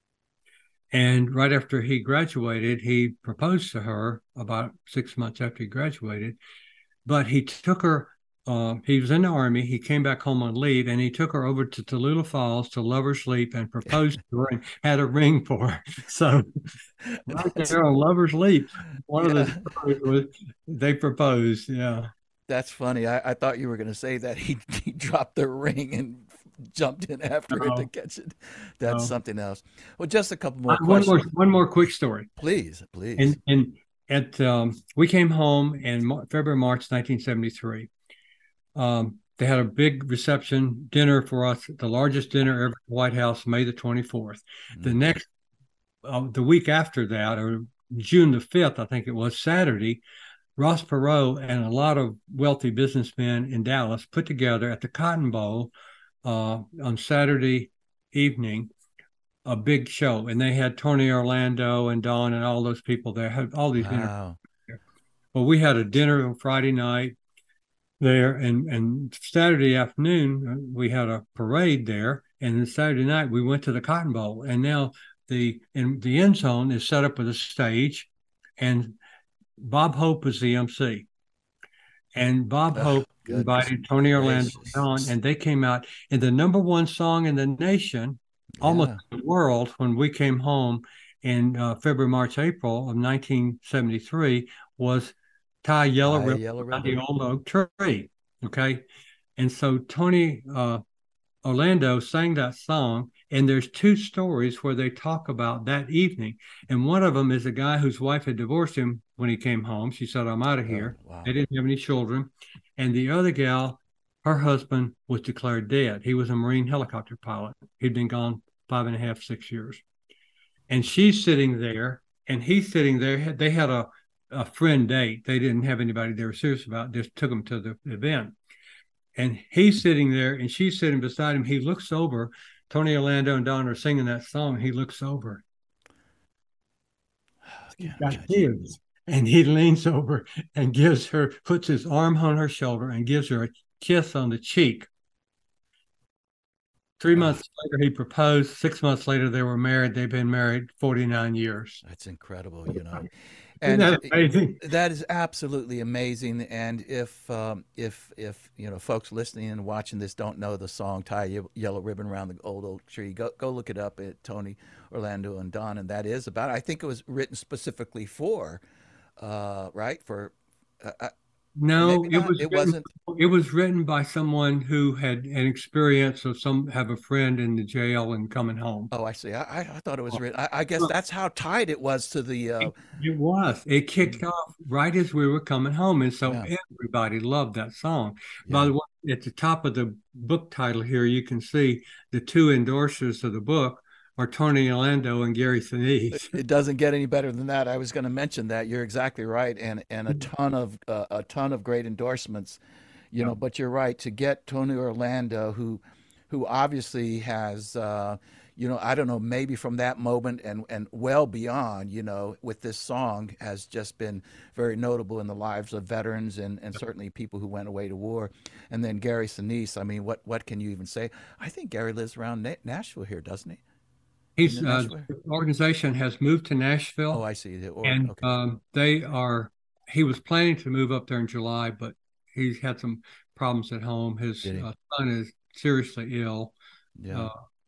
And right after he graduated, he proposed to her about six months after he graduated. But he took her. Uh, he was in the Army. He came back home on leave, and he took her over to Tallulah Falls to Lover's Leap and proposed to her and had a ring for her. So right there on Lover's Leap, one yeah. of the stories was they proposed. Yeah, that's funny. I, I thought you were going to say that he, he dropped the ring and jumped in after no. it to catch it. That's no. something else. Well, just a couple more uh, questions. One more, one more quick story, please, please. And and at um, we came home in February, March, nineteen seventy-three. Um, they had a big reception dinner for us, the largest dinner ever at the White House, May the twenty-fourth. Mm-hmm. The next, uh, the week after that, or June the fifth, I think it was, Saturday, Ross Perot and a lot of wealthy businessmen in Dallas put together at the Cotton Bowl uh, on Saturday evening a big show. And they had Tony Orlando and Don and all those people there, had all these wow. dinners. Well, we had a dinner on Friday night there, and and Saturday afternoon we had a parade there, and then Saturday night we went to the Cotton Bowl, and now the in the end zone is set up with a stage, and Bob Hope was the M C, and Bob oh, Hope invited Tony Orlando on, and they came out, and the number one song in the nation, yeah. almost the world, when we came home in uh, February, March, April of nineteen seventy-three was Tie Yellow Ribbon, Yellow Ribbon. The Old Oak Tree. Okay. And so Tony uh, Orlando sang that song. And there's two stories where they talk about that evening. And one of them is a guy whose wife had divorced him when he came home. She said, I'm out of here. Oh, wow. They didn't have any children. And the other gal, her husband was declared dead. He was a Marine helicopter pilot. He'd been gone five and a half, six years. And she's sitting there and he's sitting there. They had a a friend date. They didn't have anybody they were serious about, just took them to the event. And he's sitting there and she's sitting beside him. He looks over. Tony Orlando and Don are singing that song. He looks over. He's got kids. And he leans over and gives her, puts his arm on her shoulder and gives her a kiss on the cheek. Three months later, he proposed. Six months later, they were married. They've been married forty-nine years. That's incredible, you know. And Isn't that amazing? That is absolutely amazing. And if um, if if you know folks listening and watching this don't know the song "Tie a Yellow Ribbon Around the Old Oak Tree," go go look it up at Tony Orlando and Don, and that is about. I think it was written specifically for, uh, right for. Uh, No, it was. It written, wasn't. It was written by someone who had an experience of some have a friend in the jail and coming home. Oh, I see. I, I thought it was written. I, I guess that's how tied it was to the. Uh... It, it was. It kicked mm-hmm. off right as we were coming home, and so yeah. everybody loved that song. Yeah. By the way, at the top of the book title here, you can see the two endorsers of the book are Tony Orlando and Gary Sinise. It doesn't get any better than that. I was going to mention that. You're exactly right, and and a ton of uh, a ton of great endorsements, you yeah. know. But you're right, to get Tony Orlando, who who obviously has, uh, you know, I don't know, maybe from that moment and and well beyond, you know, with this song has just been very notable in the lives of veterans and and certainly people who went away to war. And then Gary Sinise, I mean, what what can you even say? I think Gary lives around Na- Nashville here, doesn't he? He's uh, the organization has moved to Nashville. Oh, I see. Or, and okay. um, they are. He was planning to move up there in July, but he's had some problems at home. His uh, son is seriously ill. Yeah. Uh,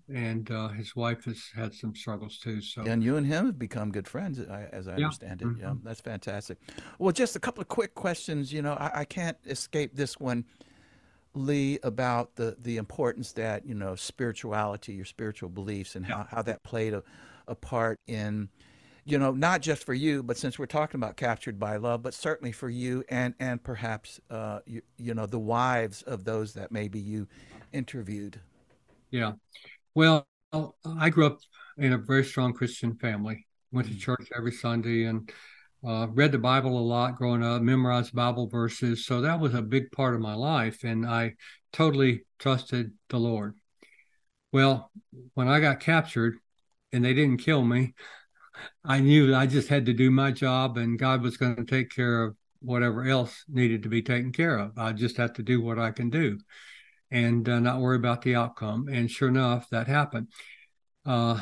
and uh, his wife has had some struggles too. So, And you and him have become good friends, I- as I yeah. understand it. Yeah, Mm-hmm. that's fantastic. Well, just a couple of quick questions. You know, I, I can't escape this one, Lee, about the the importance that, you know, spirituality, your spiritual beliefs, and Yeah. how, how that played a, a part in, you know, not just for you, but since we're talking about Captured by Love, but certainly for you and and perhaps uh, you, you know, the wives of those that maybe you interviewed. Yeah. Well, I grew up in a very strong Christian family. Went to Mm. church every Sunday and uh, read the Bible a lot growing up, memorized Bible verses. So that was a big part of my life, and I totally trusted the Lord. Well, when I got captured and they didn't kill me, I knew that I just had to do my job, and God was going to take care of whatever else needed to be taken care of. I just have to do what I can do and uh, not worry about the outcome. And sure enough, that happened. Uh,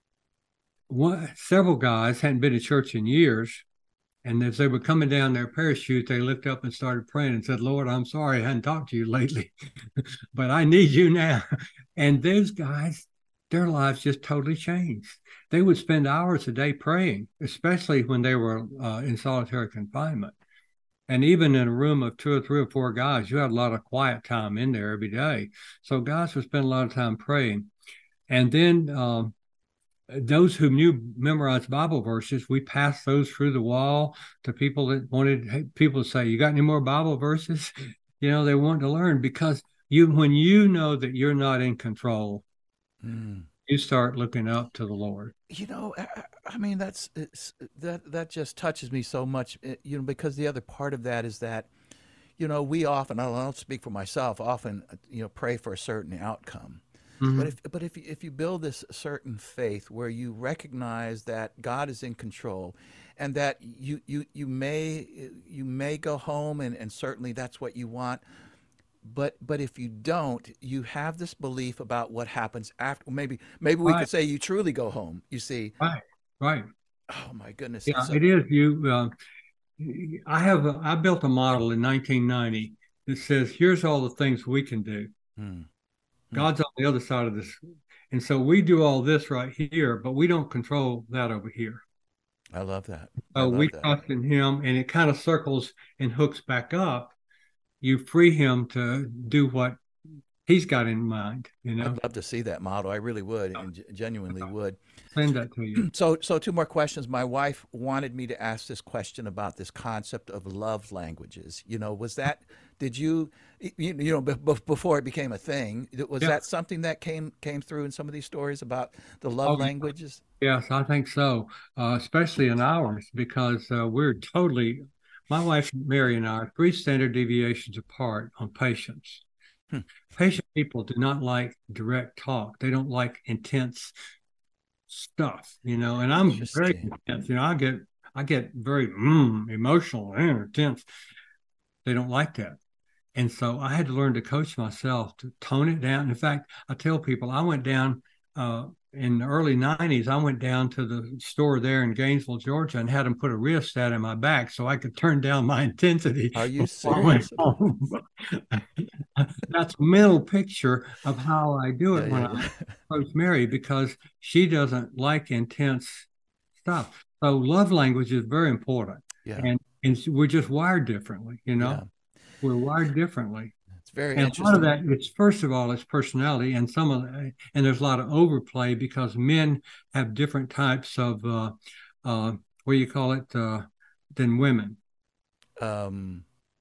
one, several guys hadn't been to church in years. And as they were coming down their parachute, they looked up and started praying and said, Lord, I'm sorry I hadn't talked to you lately, but I need you now. And those guys, their lives just totally changed. They would spend hours a day praying, especially when they were uh, in solitary confinement. And even in a room of two or three or four guys, you had a lot of quiet time in there every day. So guys would spend a lot of time praying. And then um, those who knew memorized Bible verses, we passed those through the wall to people that wanted people to say, "You got any more Bible verses?" You know, they want to learn because you, when you know that you're not in control, Mm. you start looking up to the Lord. You know, I, I mean, that's it's, that that just touches me so much. eh, You know, because the other part of that is that, you know, we often, I don't speak for myself, often, uh, you know, pray for a certain outcome. But Mm-hmm. if but if you, if you build this certain faith where you recognize that God is in control, and that you you you may you may go home, and, and certainly that's what you want, but but if you don't, you have this belief about what happens after. Maybe maybe we Right, could say you truly go home. You see, right, right. oh my goodness, and Yeah, so it is. You, uh, I have, a, I built a model in nineteen ninety that says, "Here's all the things we can do. hmm, hmm, God's on the other side of this, and so we do all this right here, but we don't control that over here." I love that. I So we love that. trust in him, and it kind of circles and hooks back up. You free him to do what he's got in mind, you I'd know. love to see that model. I really would, and g- genuinely would. Send that to you. So, so two more questions. My wife wanted me to ask this question about this concept of love languages. You know, was that, did you, you, you know, b- b- before it became a thing, was Yeah. that something that came came through in some of these stories about the love Oh, languages? yes, I think so, uh, especially in ours, because uh, we're totally, my wife Mary and I are three standard deviations apart on patience. Hmm. Patient people do not like direct talk. They don't like intense stuff, you know, and I'm very Interesting. intense. You know, I get I get very mm, emotional and intense. They don't like that. And so I had to learn to coach myself to tone it down. In fact, I tell people I went down uh, in the early nineties, I went down to the store there in Gainesville, Georgia, and had them put a rheostat in my back so I could turn down my intensity Are you before I went serious? home. That's a mental picture of how I do Yeah, it yeah, when yeah. I approach Mary because she doesn't like intense stuff. So love language is very important. Yeah, And, and we're just wired differently, you yeah. know? We're wired differently. It's very And a lot of interesting. that, it's first of all, it's personality, and some of, and there's a lot of overplay because men have different types of, uh, uh, what do you call it, uh, than women. Um,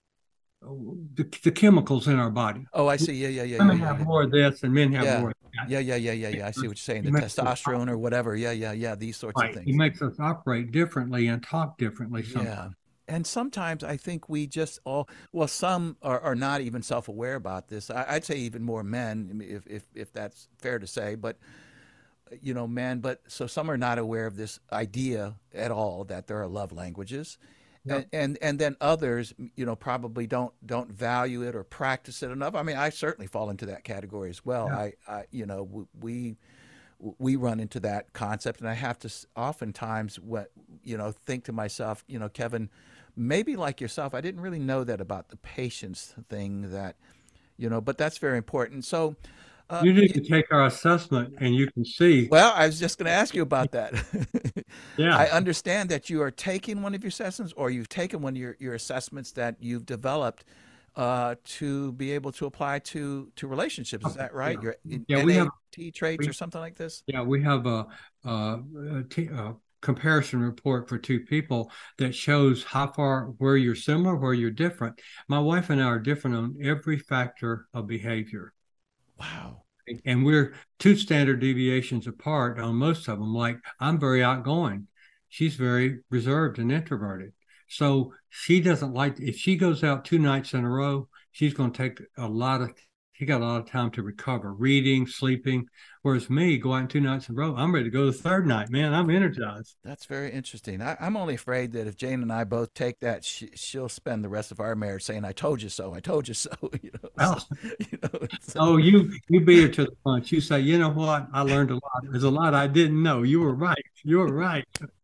The, the chemicals in our body. oh, I see. Yeah, yeah, yeah, yeah, Women yeah, have yeah. more of this, and men have Yeah. more of Yeah, yeah, yeah, yeah, yeah. I see that. what you're saying. It The makes us testosterone or whatever. Yeah, yeah, yeah. These sorts of right. It things. makes us operate differently and talk differently Yeah. sometimes. And sometimes I think we just all, well, some are, are not even self-aware about this. I, I'd say even more men, I mean, if, if, if that's fair to say, but, you know, men, but so some are not aware of this idea at all that there are love languages. Yep. And, and and then others, you know, probably don't don't value it or practice it enough. I mean, I certainly fall into that category as well. Yeah. I, I you know, we we run into that concept, and I have to oftentimes, what you know, think to myself, you know, Kevin, maybe like yourself, I didn't really know that about the patience thing, that, you know, but that's very important. So Uh, You need y- to take our assessment, and you can see. well, I was just going to ask you about that. I Yeah. understand that you are taking one of your assessments, or you've taken one of your, your assessments that you've developed uh, to be able to apply to to relationships. Is Okay. that right? Yeah. Your in- Yeah. We have. N A T traits or We something like this? Yeah, we have a, a, a, t- a comparison report for two people that shows how far where you're similar, where you're different. My wife and I are different on every factor of behavior, Wow. and we're two standard deviations apart on most of them. Like I'm very outgoing, she's very reserved and introverted. So she doesn't like if she goes out two nights in a row, she's going to take a lot of he got a lot of time to recover, reading, sleeping. Whereas me, go out two nights in a row, I'm ready to go the third night, man. I'm energized. That's very interesting. I, I'm only afraid that if Jane and I both take that, she, she'll spend the rest of our marriage saying, "I told you so. I told you so." You know, so, Oh, you know, so oh, you you beat her to the punch. You say, you know what? I learned a lot. There's a lot I didn't know. You were right. You were right.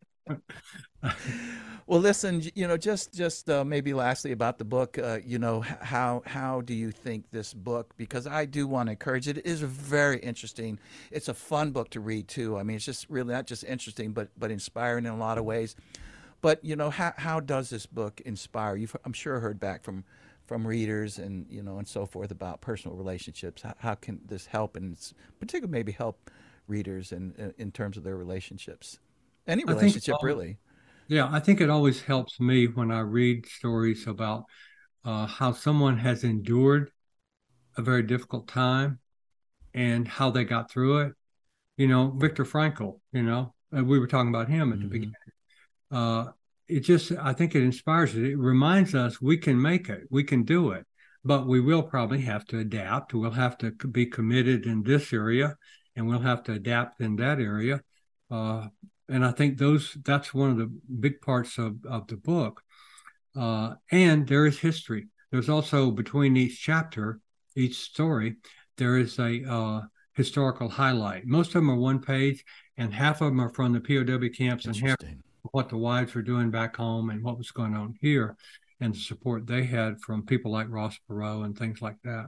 well, listen, you know, just just uh, maybe lastly about the book, uh, you know, how how do you think this book? Because I do want to encourage it. It is very interesting. It's a fun book to read too. I mean, it's just really not just interesting, but but inspiring in a lot of ways. But you know, how how does this book inspire? You've I'm sure heard back from from readers and you know and so forth about personal relationships. How, how can this help, and particularly maybe help readers in, in in terms of their relationships, any I think, relationship really? yeah, I think it always helps me when I read stories about uh, how someone has endured a very difficult time and how they got through it. You know, Viktor Frankl, you know, uh, we were talking about him at the beginning. Hmm. Uh, it just, I think it inspires it. It reminds us we can make it, we can do it, but we will probably have to adapt. We'll have to be committed in this area, and we'll have to adapt in that area. Uh, and I think those that's one of the big parts of, of the book. Uh, and there is history. There's also between each chapter, each story, there is a uh, historical highlight. Most of them are one page, and half of them are from the P O W camps, and half Interesting. what the wives were doing back home and what was going on here, and the support they had from people like Ross Perot and things like that.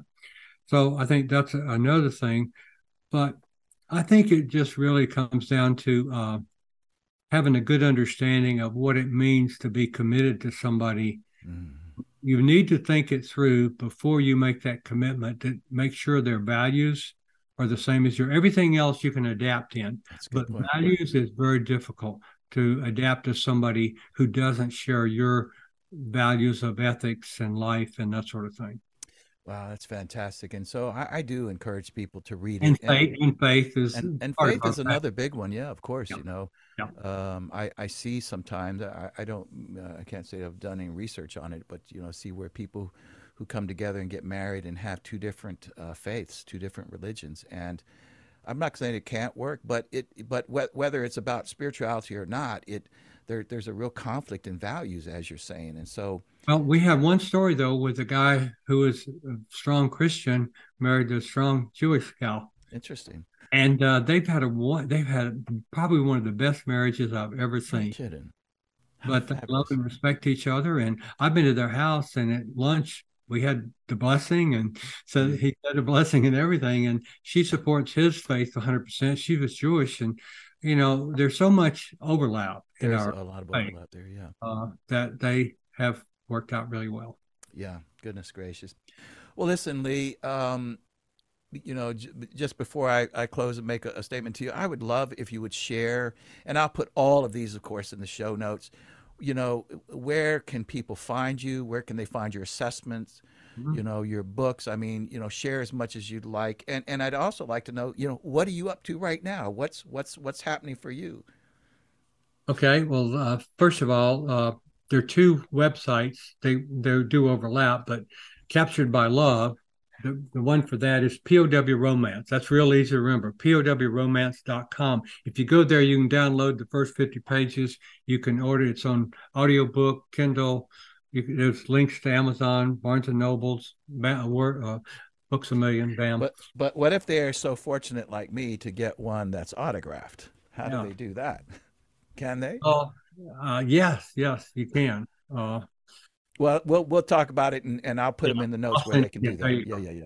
So I think that's another thing. But I think it just really comes down to uh, having a good understanding of what it means to be committed to somebody. Mm, You need to think it through before you make that commitment to make sure their values are the same as your everything else you can adapt in. that's a But good point. values is very difficult to adapt to somebody who doesn't share your values of ethics and life and that sort of thing. Wow, that's fantastic. And so I, I do encourage people to read And it. And faith and faith is and and part of faith our is faith. another big one. Yeah, of course. Yeah. You know, Yeah. um, I I see sometimes I, I don't uh, I can't say I've done any research on it, but you know, see where people who come together and get married and have two different uh, faiths, two different religions, and I'm not saying it can't work, but it but wh- whether it's about spirituality or not, it there there's a real conflict in values, as you're saying, and so Well, we have one story though with a guy who is a strong Christian married to a strong Jewish gal, interesting. and uh, they've had a one. They've had probably one of the best marriages I've ever No seen. kidding. How But they love fabulous. and respect each other. And I've been to their house, and at lunch we had the blessing, and so Mm. he said a blessing and everything. And she supports his faith one hundred percent. She was Jewish, and you know, there's so much overlap in There's our a lot of faith overlap there. Yeah. uh, that they have worked out really well. Yeah. Goodness gracious. Well, listen, Lee. Um, you know, j- just before I, I close and make a, a statement to you, I would love if you would share, and I'll put all of these, of course, in the show notes. You know, where can people find you? Where can they find your assessments? Mhm. You know, your books. I mean, you know, share as much as you'd like, and and I'd also like to know, you know, what are you up to right now? What's what's what's happening for you? Okay, well, uh, first of all, uh, there are two websites. They they do overlap, but Captured by Love, the, the one for that is P O W Romance. That's real easy to remember, P O W romance dot com. If you go there, you can download the first fifty pages. You can order it's on audiobook, Kindle. You can, there's links to Amazon, Barnes and Nobles, uh, Books a Million, bam. But but what if they're so fortunate like me to get one that's autographed? How do Yeah. they do that? Can they? Oh, uh, yes, yes, you can. Uh, Well, we'll we'll talk about it, and, and I'll put yeah, them in the notes I'll where send they can you. do There that. you Yeah, go. yeah, yeah.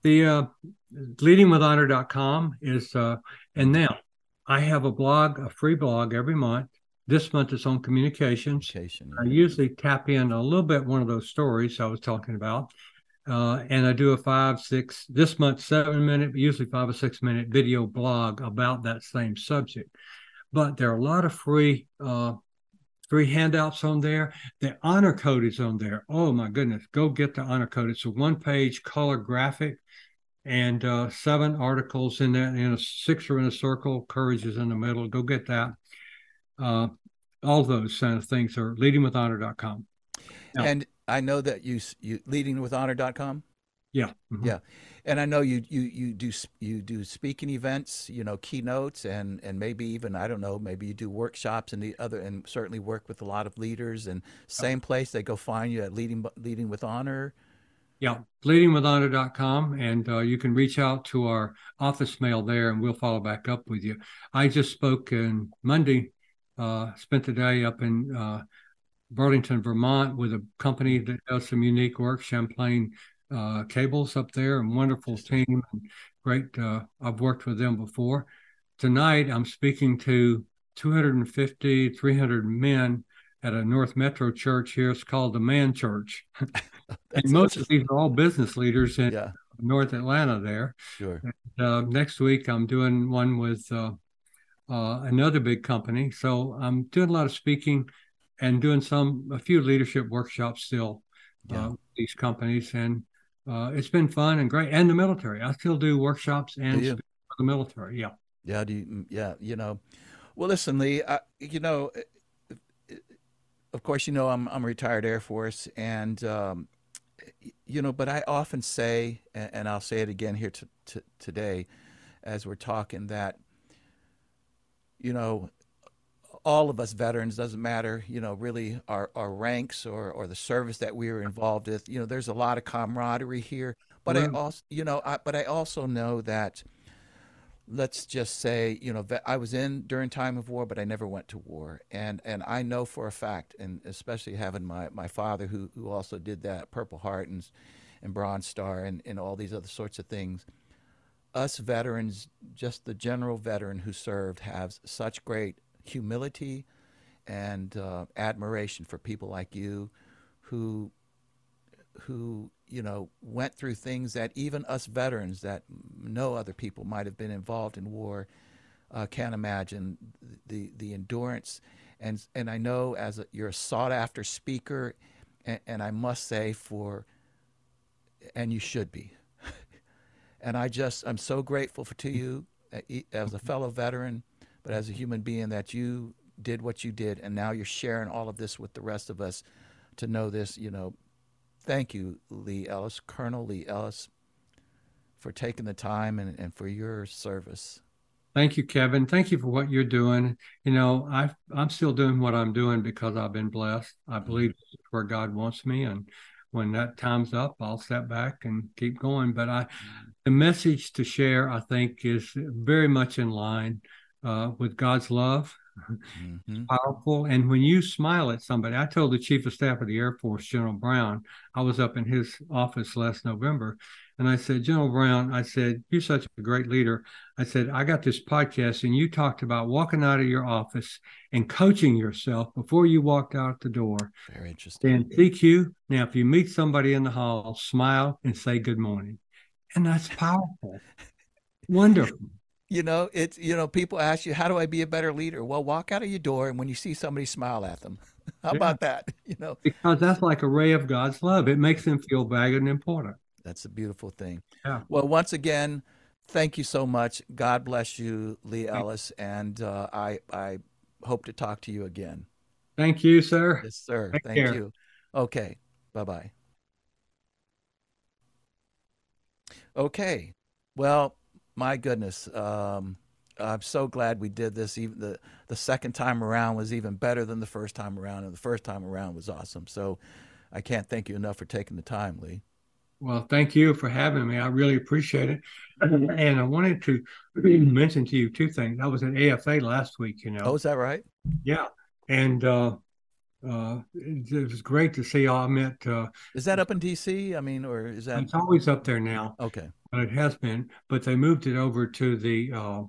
The uh, leading with honor dot com is, uh, and now I have a blog, a free blog every month. This month it's on communications. Communication, I yeah. usually tap in a little bit one of those stories I was talking about. Uh, and I do a five, six, this month, seven minute, usually five or six minute video blog about that same subject. But there are a lot of free, uh, free handouts on there. The honor code is on there. Oh my goodness, go get the honor code. It's a one page color graphic and uh, seven articles in that. In a six are in a circle, courage is in the middle. Go get that. Uh, all those kind of things are leading with honor dot com. Now, and I know that you you leading with honor dot com. Yeah. Mm-hmm. Yeah. And I know you you you do you do speaking events, you know, keynotes, and and maybe even, I don't know, maybe you do workshops and the other, and certainly work with a lot of leaders. And same place, they go find you at leading leading with honor. Yeah, leading with honor dot com, and uh, you can reach out to our office mail there, and we'll follow back up with you. I just spoke in Monday, uh, spent the day up in uh, Burlington, Vermont, with a company that does some unique work, Champlain uh, Cables up there, and wonderful team, and great. Uh, I've worked with them before. Tonight, I'm speaking to two hundred fifty, three hundred men at a North Metro church here. It's called the Man Church. And most of these are all business leaders in yeah. North Atlanta there. Sure. And, uh, next week, I'm doing one with uh, uh, another big company. So I'm doing a lot of speaking and doing some, a few leadership workshops still yeah. uh, with these companies. And uh, it's been fun and great. And the military. I still do workshops and do speak for the military. Yeah. Yeah. Do you, yeah. You know, well, listen, Lee, I, you know, of course, you know, I'm, I'm a retired Air Force, and, um, you know, but I often say, and I'll say it again here to, to, today as we're talking, that, you know, all of us veterans, doesn't matter, you know, really our, our ranks or, or the service that we were involved with, you know, there's a lot of camaraderie here. But yeah. I also, you know, I, but I also know that, let's just say, you know, I was in during time of war, but I never went to war. And and I know for a fact, and especially having my, my father who, who also did that, Purple Heart and, and Bronze Star and, and all these other sorts of things, us veterans, just the general veteran who served, has such great humility and uh, admiration for people like you who who you know went through things that even us veterans that no other people might have been involved in war uh, can't imagine. The the endurance, and and I know as a, you're a sought after speaker, and, and I must say for and you should be and I just I'm so grateful for to you as a fellow veteran, but as a human being, that you did what you did, and now you're sharing all of this with the rest of us to know this. You know, thank you, Lee Ellis, Colonel Lee Ellis, for taking the time and, and for your service. Thank you, Kevin. Thank you for what you're doing. You know, I I'm still doing what I'm doing because I've been blessed. I believe mm-hmm. this is where God wants me, and when that time's up, I'll step back and keep going. But I, mm-hmm. the message to share, I think, is very much in line uh, with God's love. Mm-hmm. It's powerful. And when you smile at somebody, I told the Chief of Staff of the Air Force, General Brown, I was up in his office last November, and I said, General Brown, I said, you're such a great leader. I said, I got this podcast, and you talked about walking out of your office and coaching yourself before you walked out the door. Very interesting. And T Q, now, if you meet somebody in the hall, smile and say good morning. And that's powerful. Wonderful. You know, it's, you know, people ask you, how do I be a better leader? Well, walk out of your door, and when you see somebody, smile at them. How yeah. about that? You know, because that's like a ray of God's love. It makes them feel valued and important. That's a beautiful thing. Yeah. Well, once again, thank you so much. God bless you, Lee Ellis. And uh, I, I hope to talk to you again. Thank you, sir. Yes, sir. Take Thank care. you. Okay. Bye-bye. Okay. Well, my goodness. Um, I'm so glad we did this. Even the, the second time around was even better than the first time around, and the first time around was awesome. So I can't thank you enough for taking the time, Lee. Well, thank you for having me. I really appreciate it. And I wanted to mention to you two things. I was at A F A last week, you know. Oh, is that right? Yeah. And uh, uh, it, it was great to see y'all. I met. Uh, is that up in D C? I mean, or is that? It's always up there now. Okay. It has been, but they moved it over to the uh,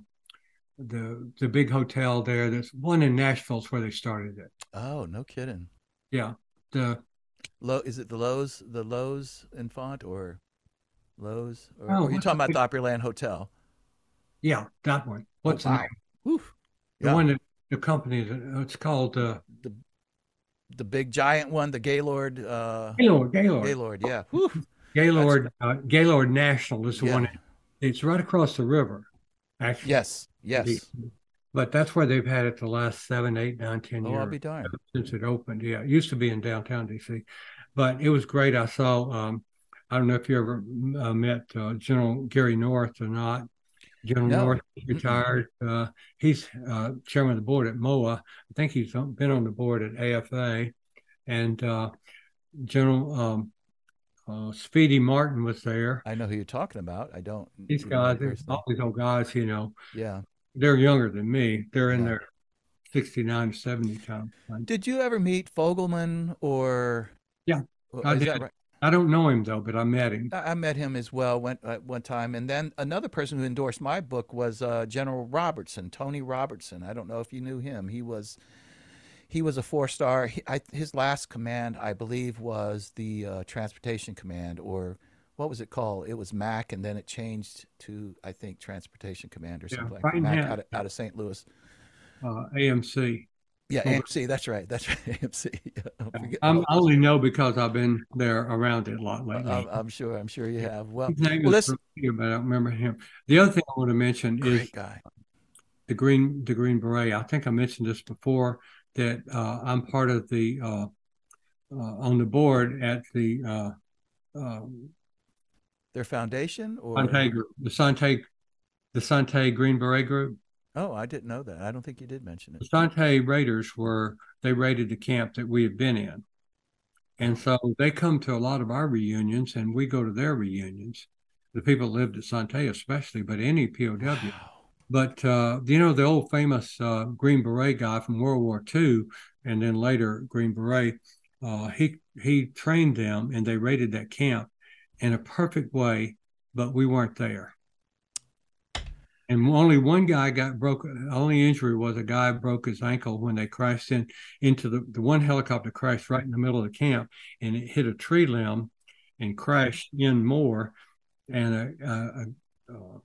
the the big hotel there. There's one in Nashville's where they started it. Oh, no kidding. Yeah, the Low is it the Lowe's the Lowe's in Font or Lowe's or, or oh, are you what's the talking about big, the Opryland Hotel? yeah, that one. Oh What's the name? wow. Whew. The Yeah. one that the company that it's called uh, The the big giant one, the Gaylord uh Gaylord. Gaylord. Gaylord, yeah. Whew. That's Gaylord. Uh, Gaylord National is the yeah. one. It's right across the river, actually. Yes. Yes. But that's where they've had it the last seven, eight, nine, ten Oh, I'll years be darned. since it opened. Yeah, it used to be in downtown D C, but it was great. I saw. Um, I don't know if you ever uh, met uh, General Gary North or not. General No. North is Mm-mm. retired. Uh, he's uh, chairman of the board at M O A. I think he's been on the board at A F A. And uh, General um, uh, Speedy Martin was there. I know who you're talking about. I don't, These you know him guys, all personally. these old guys, you know, Yeah. they're younger than me. They're in Yeah. their sixty-nine to seventy time. Did you ever meet Fogelman or Yeah, uh, I is did. that right? I don't know him though, but I met him. I I met him as well one uh, one time, and then another person who endorsed my book was uh, General Robertson, Tony Robertson. I don't know if you knew him. He was he was a four star. He, I, his last command, I believe, was the uh, Transportation Command, or what was it called? It was MAC, and then it changed to I think Transportation Command or Yeah, something like that. Brian MAC had out of, out of Saint Louis. uh, A M C. Yeah, Over. A M C. That's right. That's right. A M C. I'm forgetting I'm, all I those. only know because I've been there around it a lot Uh, I'm, lately. I'm sure. I'm sure you have. Well, His name well, is this familiar, but I don't remember him. The other thing I want to mention is great guy. the Green the Green Beret. I think I mentioned this before that uh, I'm part of the uh, uh, on the board at the uh, uh, Their foundation, or Sante group, the Sante the Sante Green Beret group. oh, I didn't know that. I don't think you did mention it. The Sante Raiders were they raided the camp that we had been in. And Oh, so they come to a lot of our reunions and we go to their reunions. The people that lived at Sante, especially, but any P O W. wow. But, uh, you know, the old famous uh, Green Beret guy from World War Two, and then later Green Beret, uh, he, he trained them and they raided that camp in a perfect way, but we weren't there. And only one guy got broke. Only injury was a guy broke his ankle when they crashed in into the, the one helicopter crashed right in the middle of the camp, and it hit a tree limb and crashed in more. And a, a, a,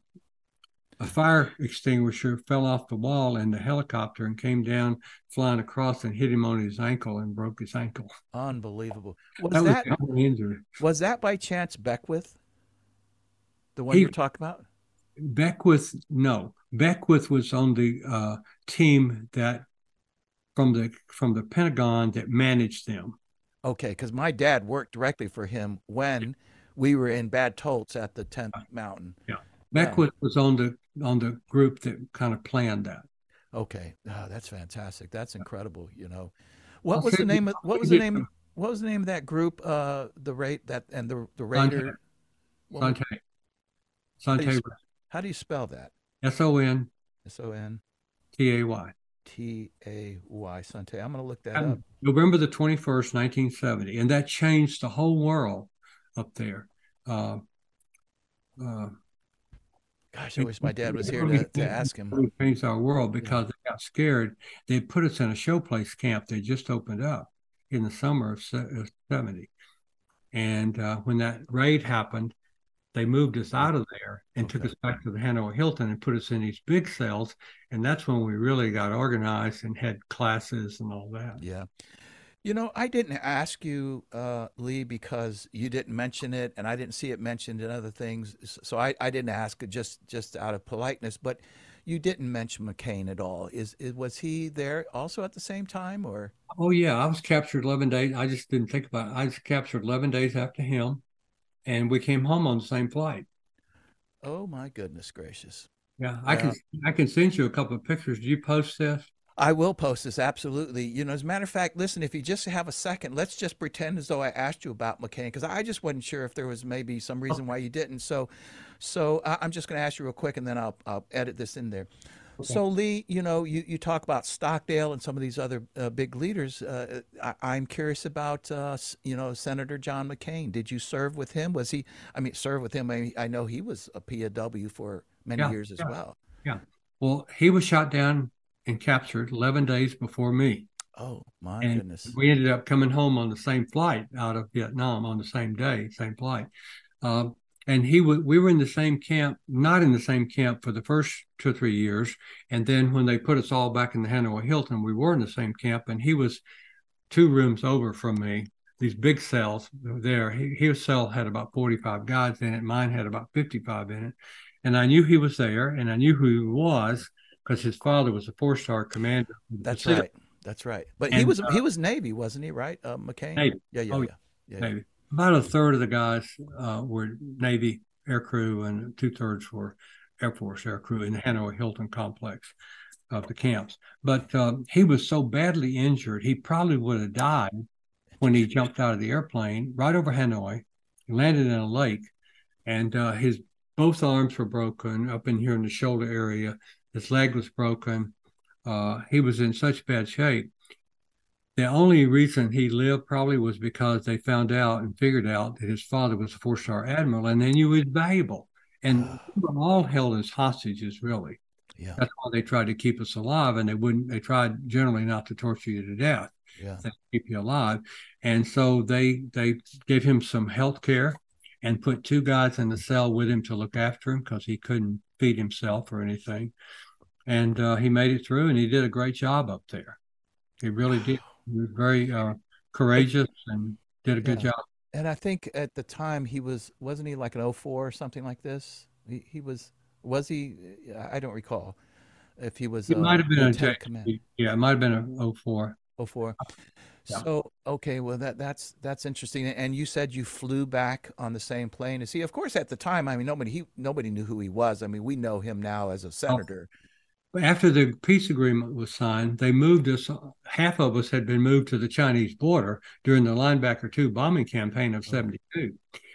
a fire extinguisher fell off the wall in the helicopter and came down flying across and hit him on his ankle and broke his ankle. Unbelievable. Was That was that the only injury. was that by chance Beckwith, the one He you're talking about? Beckwith, no, Beckwith was on the uh, team that from the from the Pentagon that managed them. Okay, because my dad worked directly for him when we were in Bad Tolts at the tenth Mountain. Yeah, Yeah. Beckwith was on the on the group that kind of planned that. Okay. Oh, that's fantastic. That's incredible. You know, what I'll was the send you, name of I'll what was send the you name some what was the name of that group? Uh, the rate that and the the Sante, Raider. What was, Sante, how do you Sante, sp- how do you spell that? S O N S O N T A Y. T A Y Sante. I'm gonna look that up. And November the twenty-first, nineteen seventy, and that changed the whole world up there. Uh, uh, Gosh, I it wish my dad was here really, to to ask him. really changed our world Yeah. because they got scared. They put us in a showplace camp. They just opened up in the summer of seventy. And uh, when that raid happened, they moved us out of there and took Okay. us back to the Hanoi Hilton and put us in these big cells. And that's when we really got organized and had classes and all that. Yeah. You know, I didn't ask you, uh, Lee, because you didn't mention it, and I didn't see it mentioned in other things. S- So I, I didn't ask it just just out of politeness. But you didn't mention McCain at all. Is, is was he there also at the same time, or? Oh, yeah. I was captured eleven days. I just didn't think about it. I was captured eleven days after him, and we came home on the same flight. Oh my goodness gracious! Yeah, I can Well, I can send you a couple of pictures. Do you post this? I will post this absolutely. You know, as a matter of fact, listen, if you just have a second, let's just pretend as though I asked you about McCain because I just wasn't sure if there was maybe some reason why you didn't. So, so I- I'm just going to ask you real quick, and then I'll I'll edit this in there. Okay. So Lee, you know, you, you talk about Stockdale and some of these other uh, big leaders. Uh, I, I'm curious about, uh, s- you know, Senator John McCain. Did you serve with him? Was he, I mean, serve with him? I, I know he was a P O W for many Yeah, years as yeah, well. yeah. Well, he was shot down and captured eleven days before me. Oh, my And goodness. we ended up coming home on the same flight out of Vietnam on the same day, same flight. Um, and he w- we were in the same camp, not in the same camp for the first two or three years. And then when they put us all back in the Hanoi Hilton, we were in the same camp. And he was two rooms over from me. These big cells there. He, his cell had about forty-five guys in it. Mine had about fifty-five in it. And I knew he was there, and I knew who he was because his father was a four-star commander in the That's Pacific. right. That's right. But he And was uh, he was Navy, wasn't he? Right, uh, McCain. Navy. Yeah, yeah, Oh, yeah, yeah, yeah. Navy. About a third of the guys uh, were Navy aircrew, and two thirds were Air Force aircrew in the Hanoi Hilton complex of the camps. But um, he was so badly injured, he probably would have died when he jumped out of the airplane right over Hanoi, landed in a lake, and uh, his both arms were broken up in here in the shoulder area. His leg was broken. Uh, he was in such bad shape. The only reason he lived probably was because they found out and figured out that his father was a four-star admiral, and they knew he was valuable. And we were all held as hostages, really. Yeah, That's why they tried to keep us alive, and they wouldn't. They tried generally not to torture you to death. yeah. They keep you alive, and so they they gave him some health care and put two guys in the cell with him to look after him because he couldn't feed himself or anything. And uh, he made it through, and he did a great job up there. He really did. He was very uh, But courageous and did a good yeah, job. and I think at the time he was wasn't he like an oh four or something like this? He he was was he? I don't recall if he was It might a have been a lieutenant commander. J P. Yeah, it might have been a oh four. oh four. Yeah. So okay, well that that's that's interesting. And you said you flew back on the same plane as he. Of course, at the time, I mean nobody he nobody knew who he was. I mean we know him now as a Oh, senator. after the peace agreement was signed, they moved us. Half of us had been moved to the Chinese border during the Linebacker two bombing campaign of Oh, seventy-two.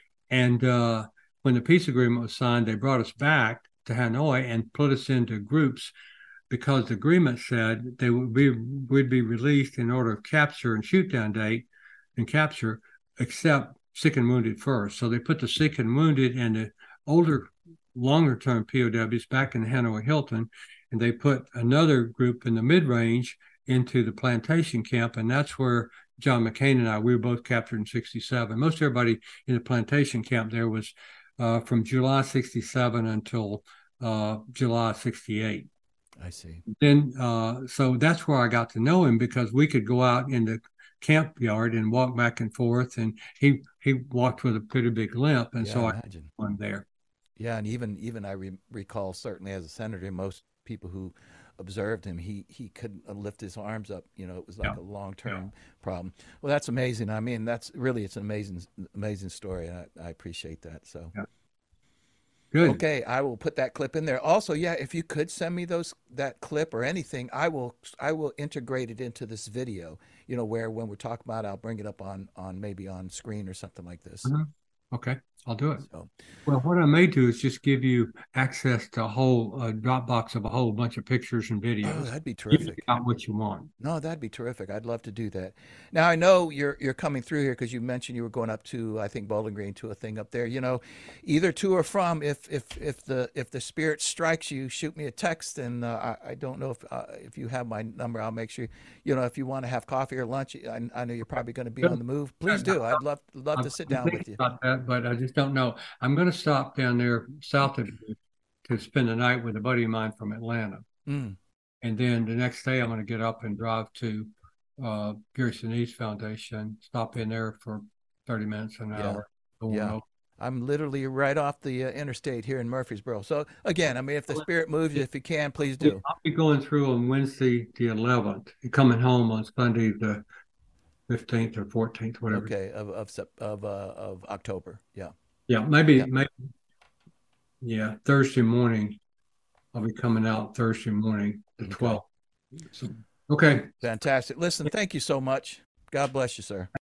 And uh, when the peace agreement was signed, they brought us back to Hanoi and put us into groups because the agreement said they would be would be released in order of capture and shoot down date and capture, except sick and wounded first. So they put the sick and wounded and the older, longer term P O Ws back in the Hanoi Hilton, and they put another group in the mid range into the plantation camp, and that's where John McCain and I we were both captured in sixty-seven. Most everybody in the plantation camp there was uh, from July sixty-seven until uh, July sixty-eight. I see. Then, uh, so that's where I got to know him because we could go out in the camp yard and walk back and forth, and he he walked with a pretty big limp, and Yeah, I so I imagine. went there. Yeah, and even even I re recall certainly as a senator, most people who observed him, he he couldn't uh, lift his arms up. You know, it was Yeah, like a long yeah, term problem. Well, that's amazing. I mean, that's really it's an amazing amazing story, and I, I appreciate that. So. yeah. Good. Okay, I will put that clip in there. Also, yeah, if you could send me those that clip or anything, I will I will integrate it into this video. You know, where when we're talking about, it, I'll bring it up on on maybe on screen or something like this. Mhm. Okay, I'll do it. So, Well, what I may do is just give you access to a whole uh, Dropbox of a whole bunch of pictures and oh, videos. that'd be You pick terrific. out what you want. No, that'd be terrific. I'd love to do that. Now I know you're you're coming through here because you mentioned you were going up to I think Bowling Green to a thing up there. You know, either to or from. If if if the if the spirit strikes you, shoot me a text. And uh, I I don't know if uh, if you have my number. I'll make sure. You know, if you want to have coffee or lunch, I, I know you're probably going to be on Good. the move. Please Good. do. I'd love love I'm to sit I'm down thinking with you. about that, but I just don't know. I'm going to stop down there south of you to spend the night with a buddy of mine from Atlanta. Mm, And then the next day, I'm going to get up and drive to uh, Gary Sinise Foundation, stop in there for thirty minutes, an yeah, hour, go on yeah. over. I'm literally right off the uh, interstate here in Murfreesboro. So again, I mean, if the spirit moves you, if you can, please do. I'll be going through on Wednesday, the eleventh, and coming home on Sunday, the fifteenth or fourteenth, whatever. Okay, of of Sep- of uh, of October. Yeah, Yeah, maybe, yeah. maybe, yeah, Thursday morning. I'll be coming out Thursday morning, the Okay, twelfth. So, okay. fantastic. Listen, thank you so much. God bless you, sir.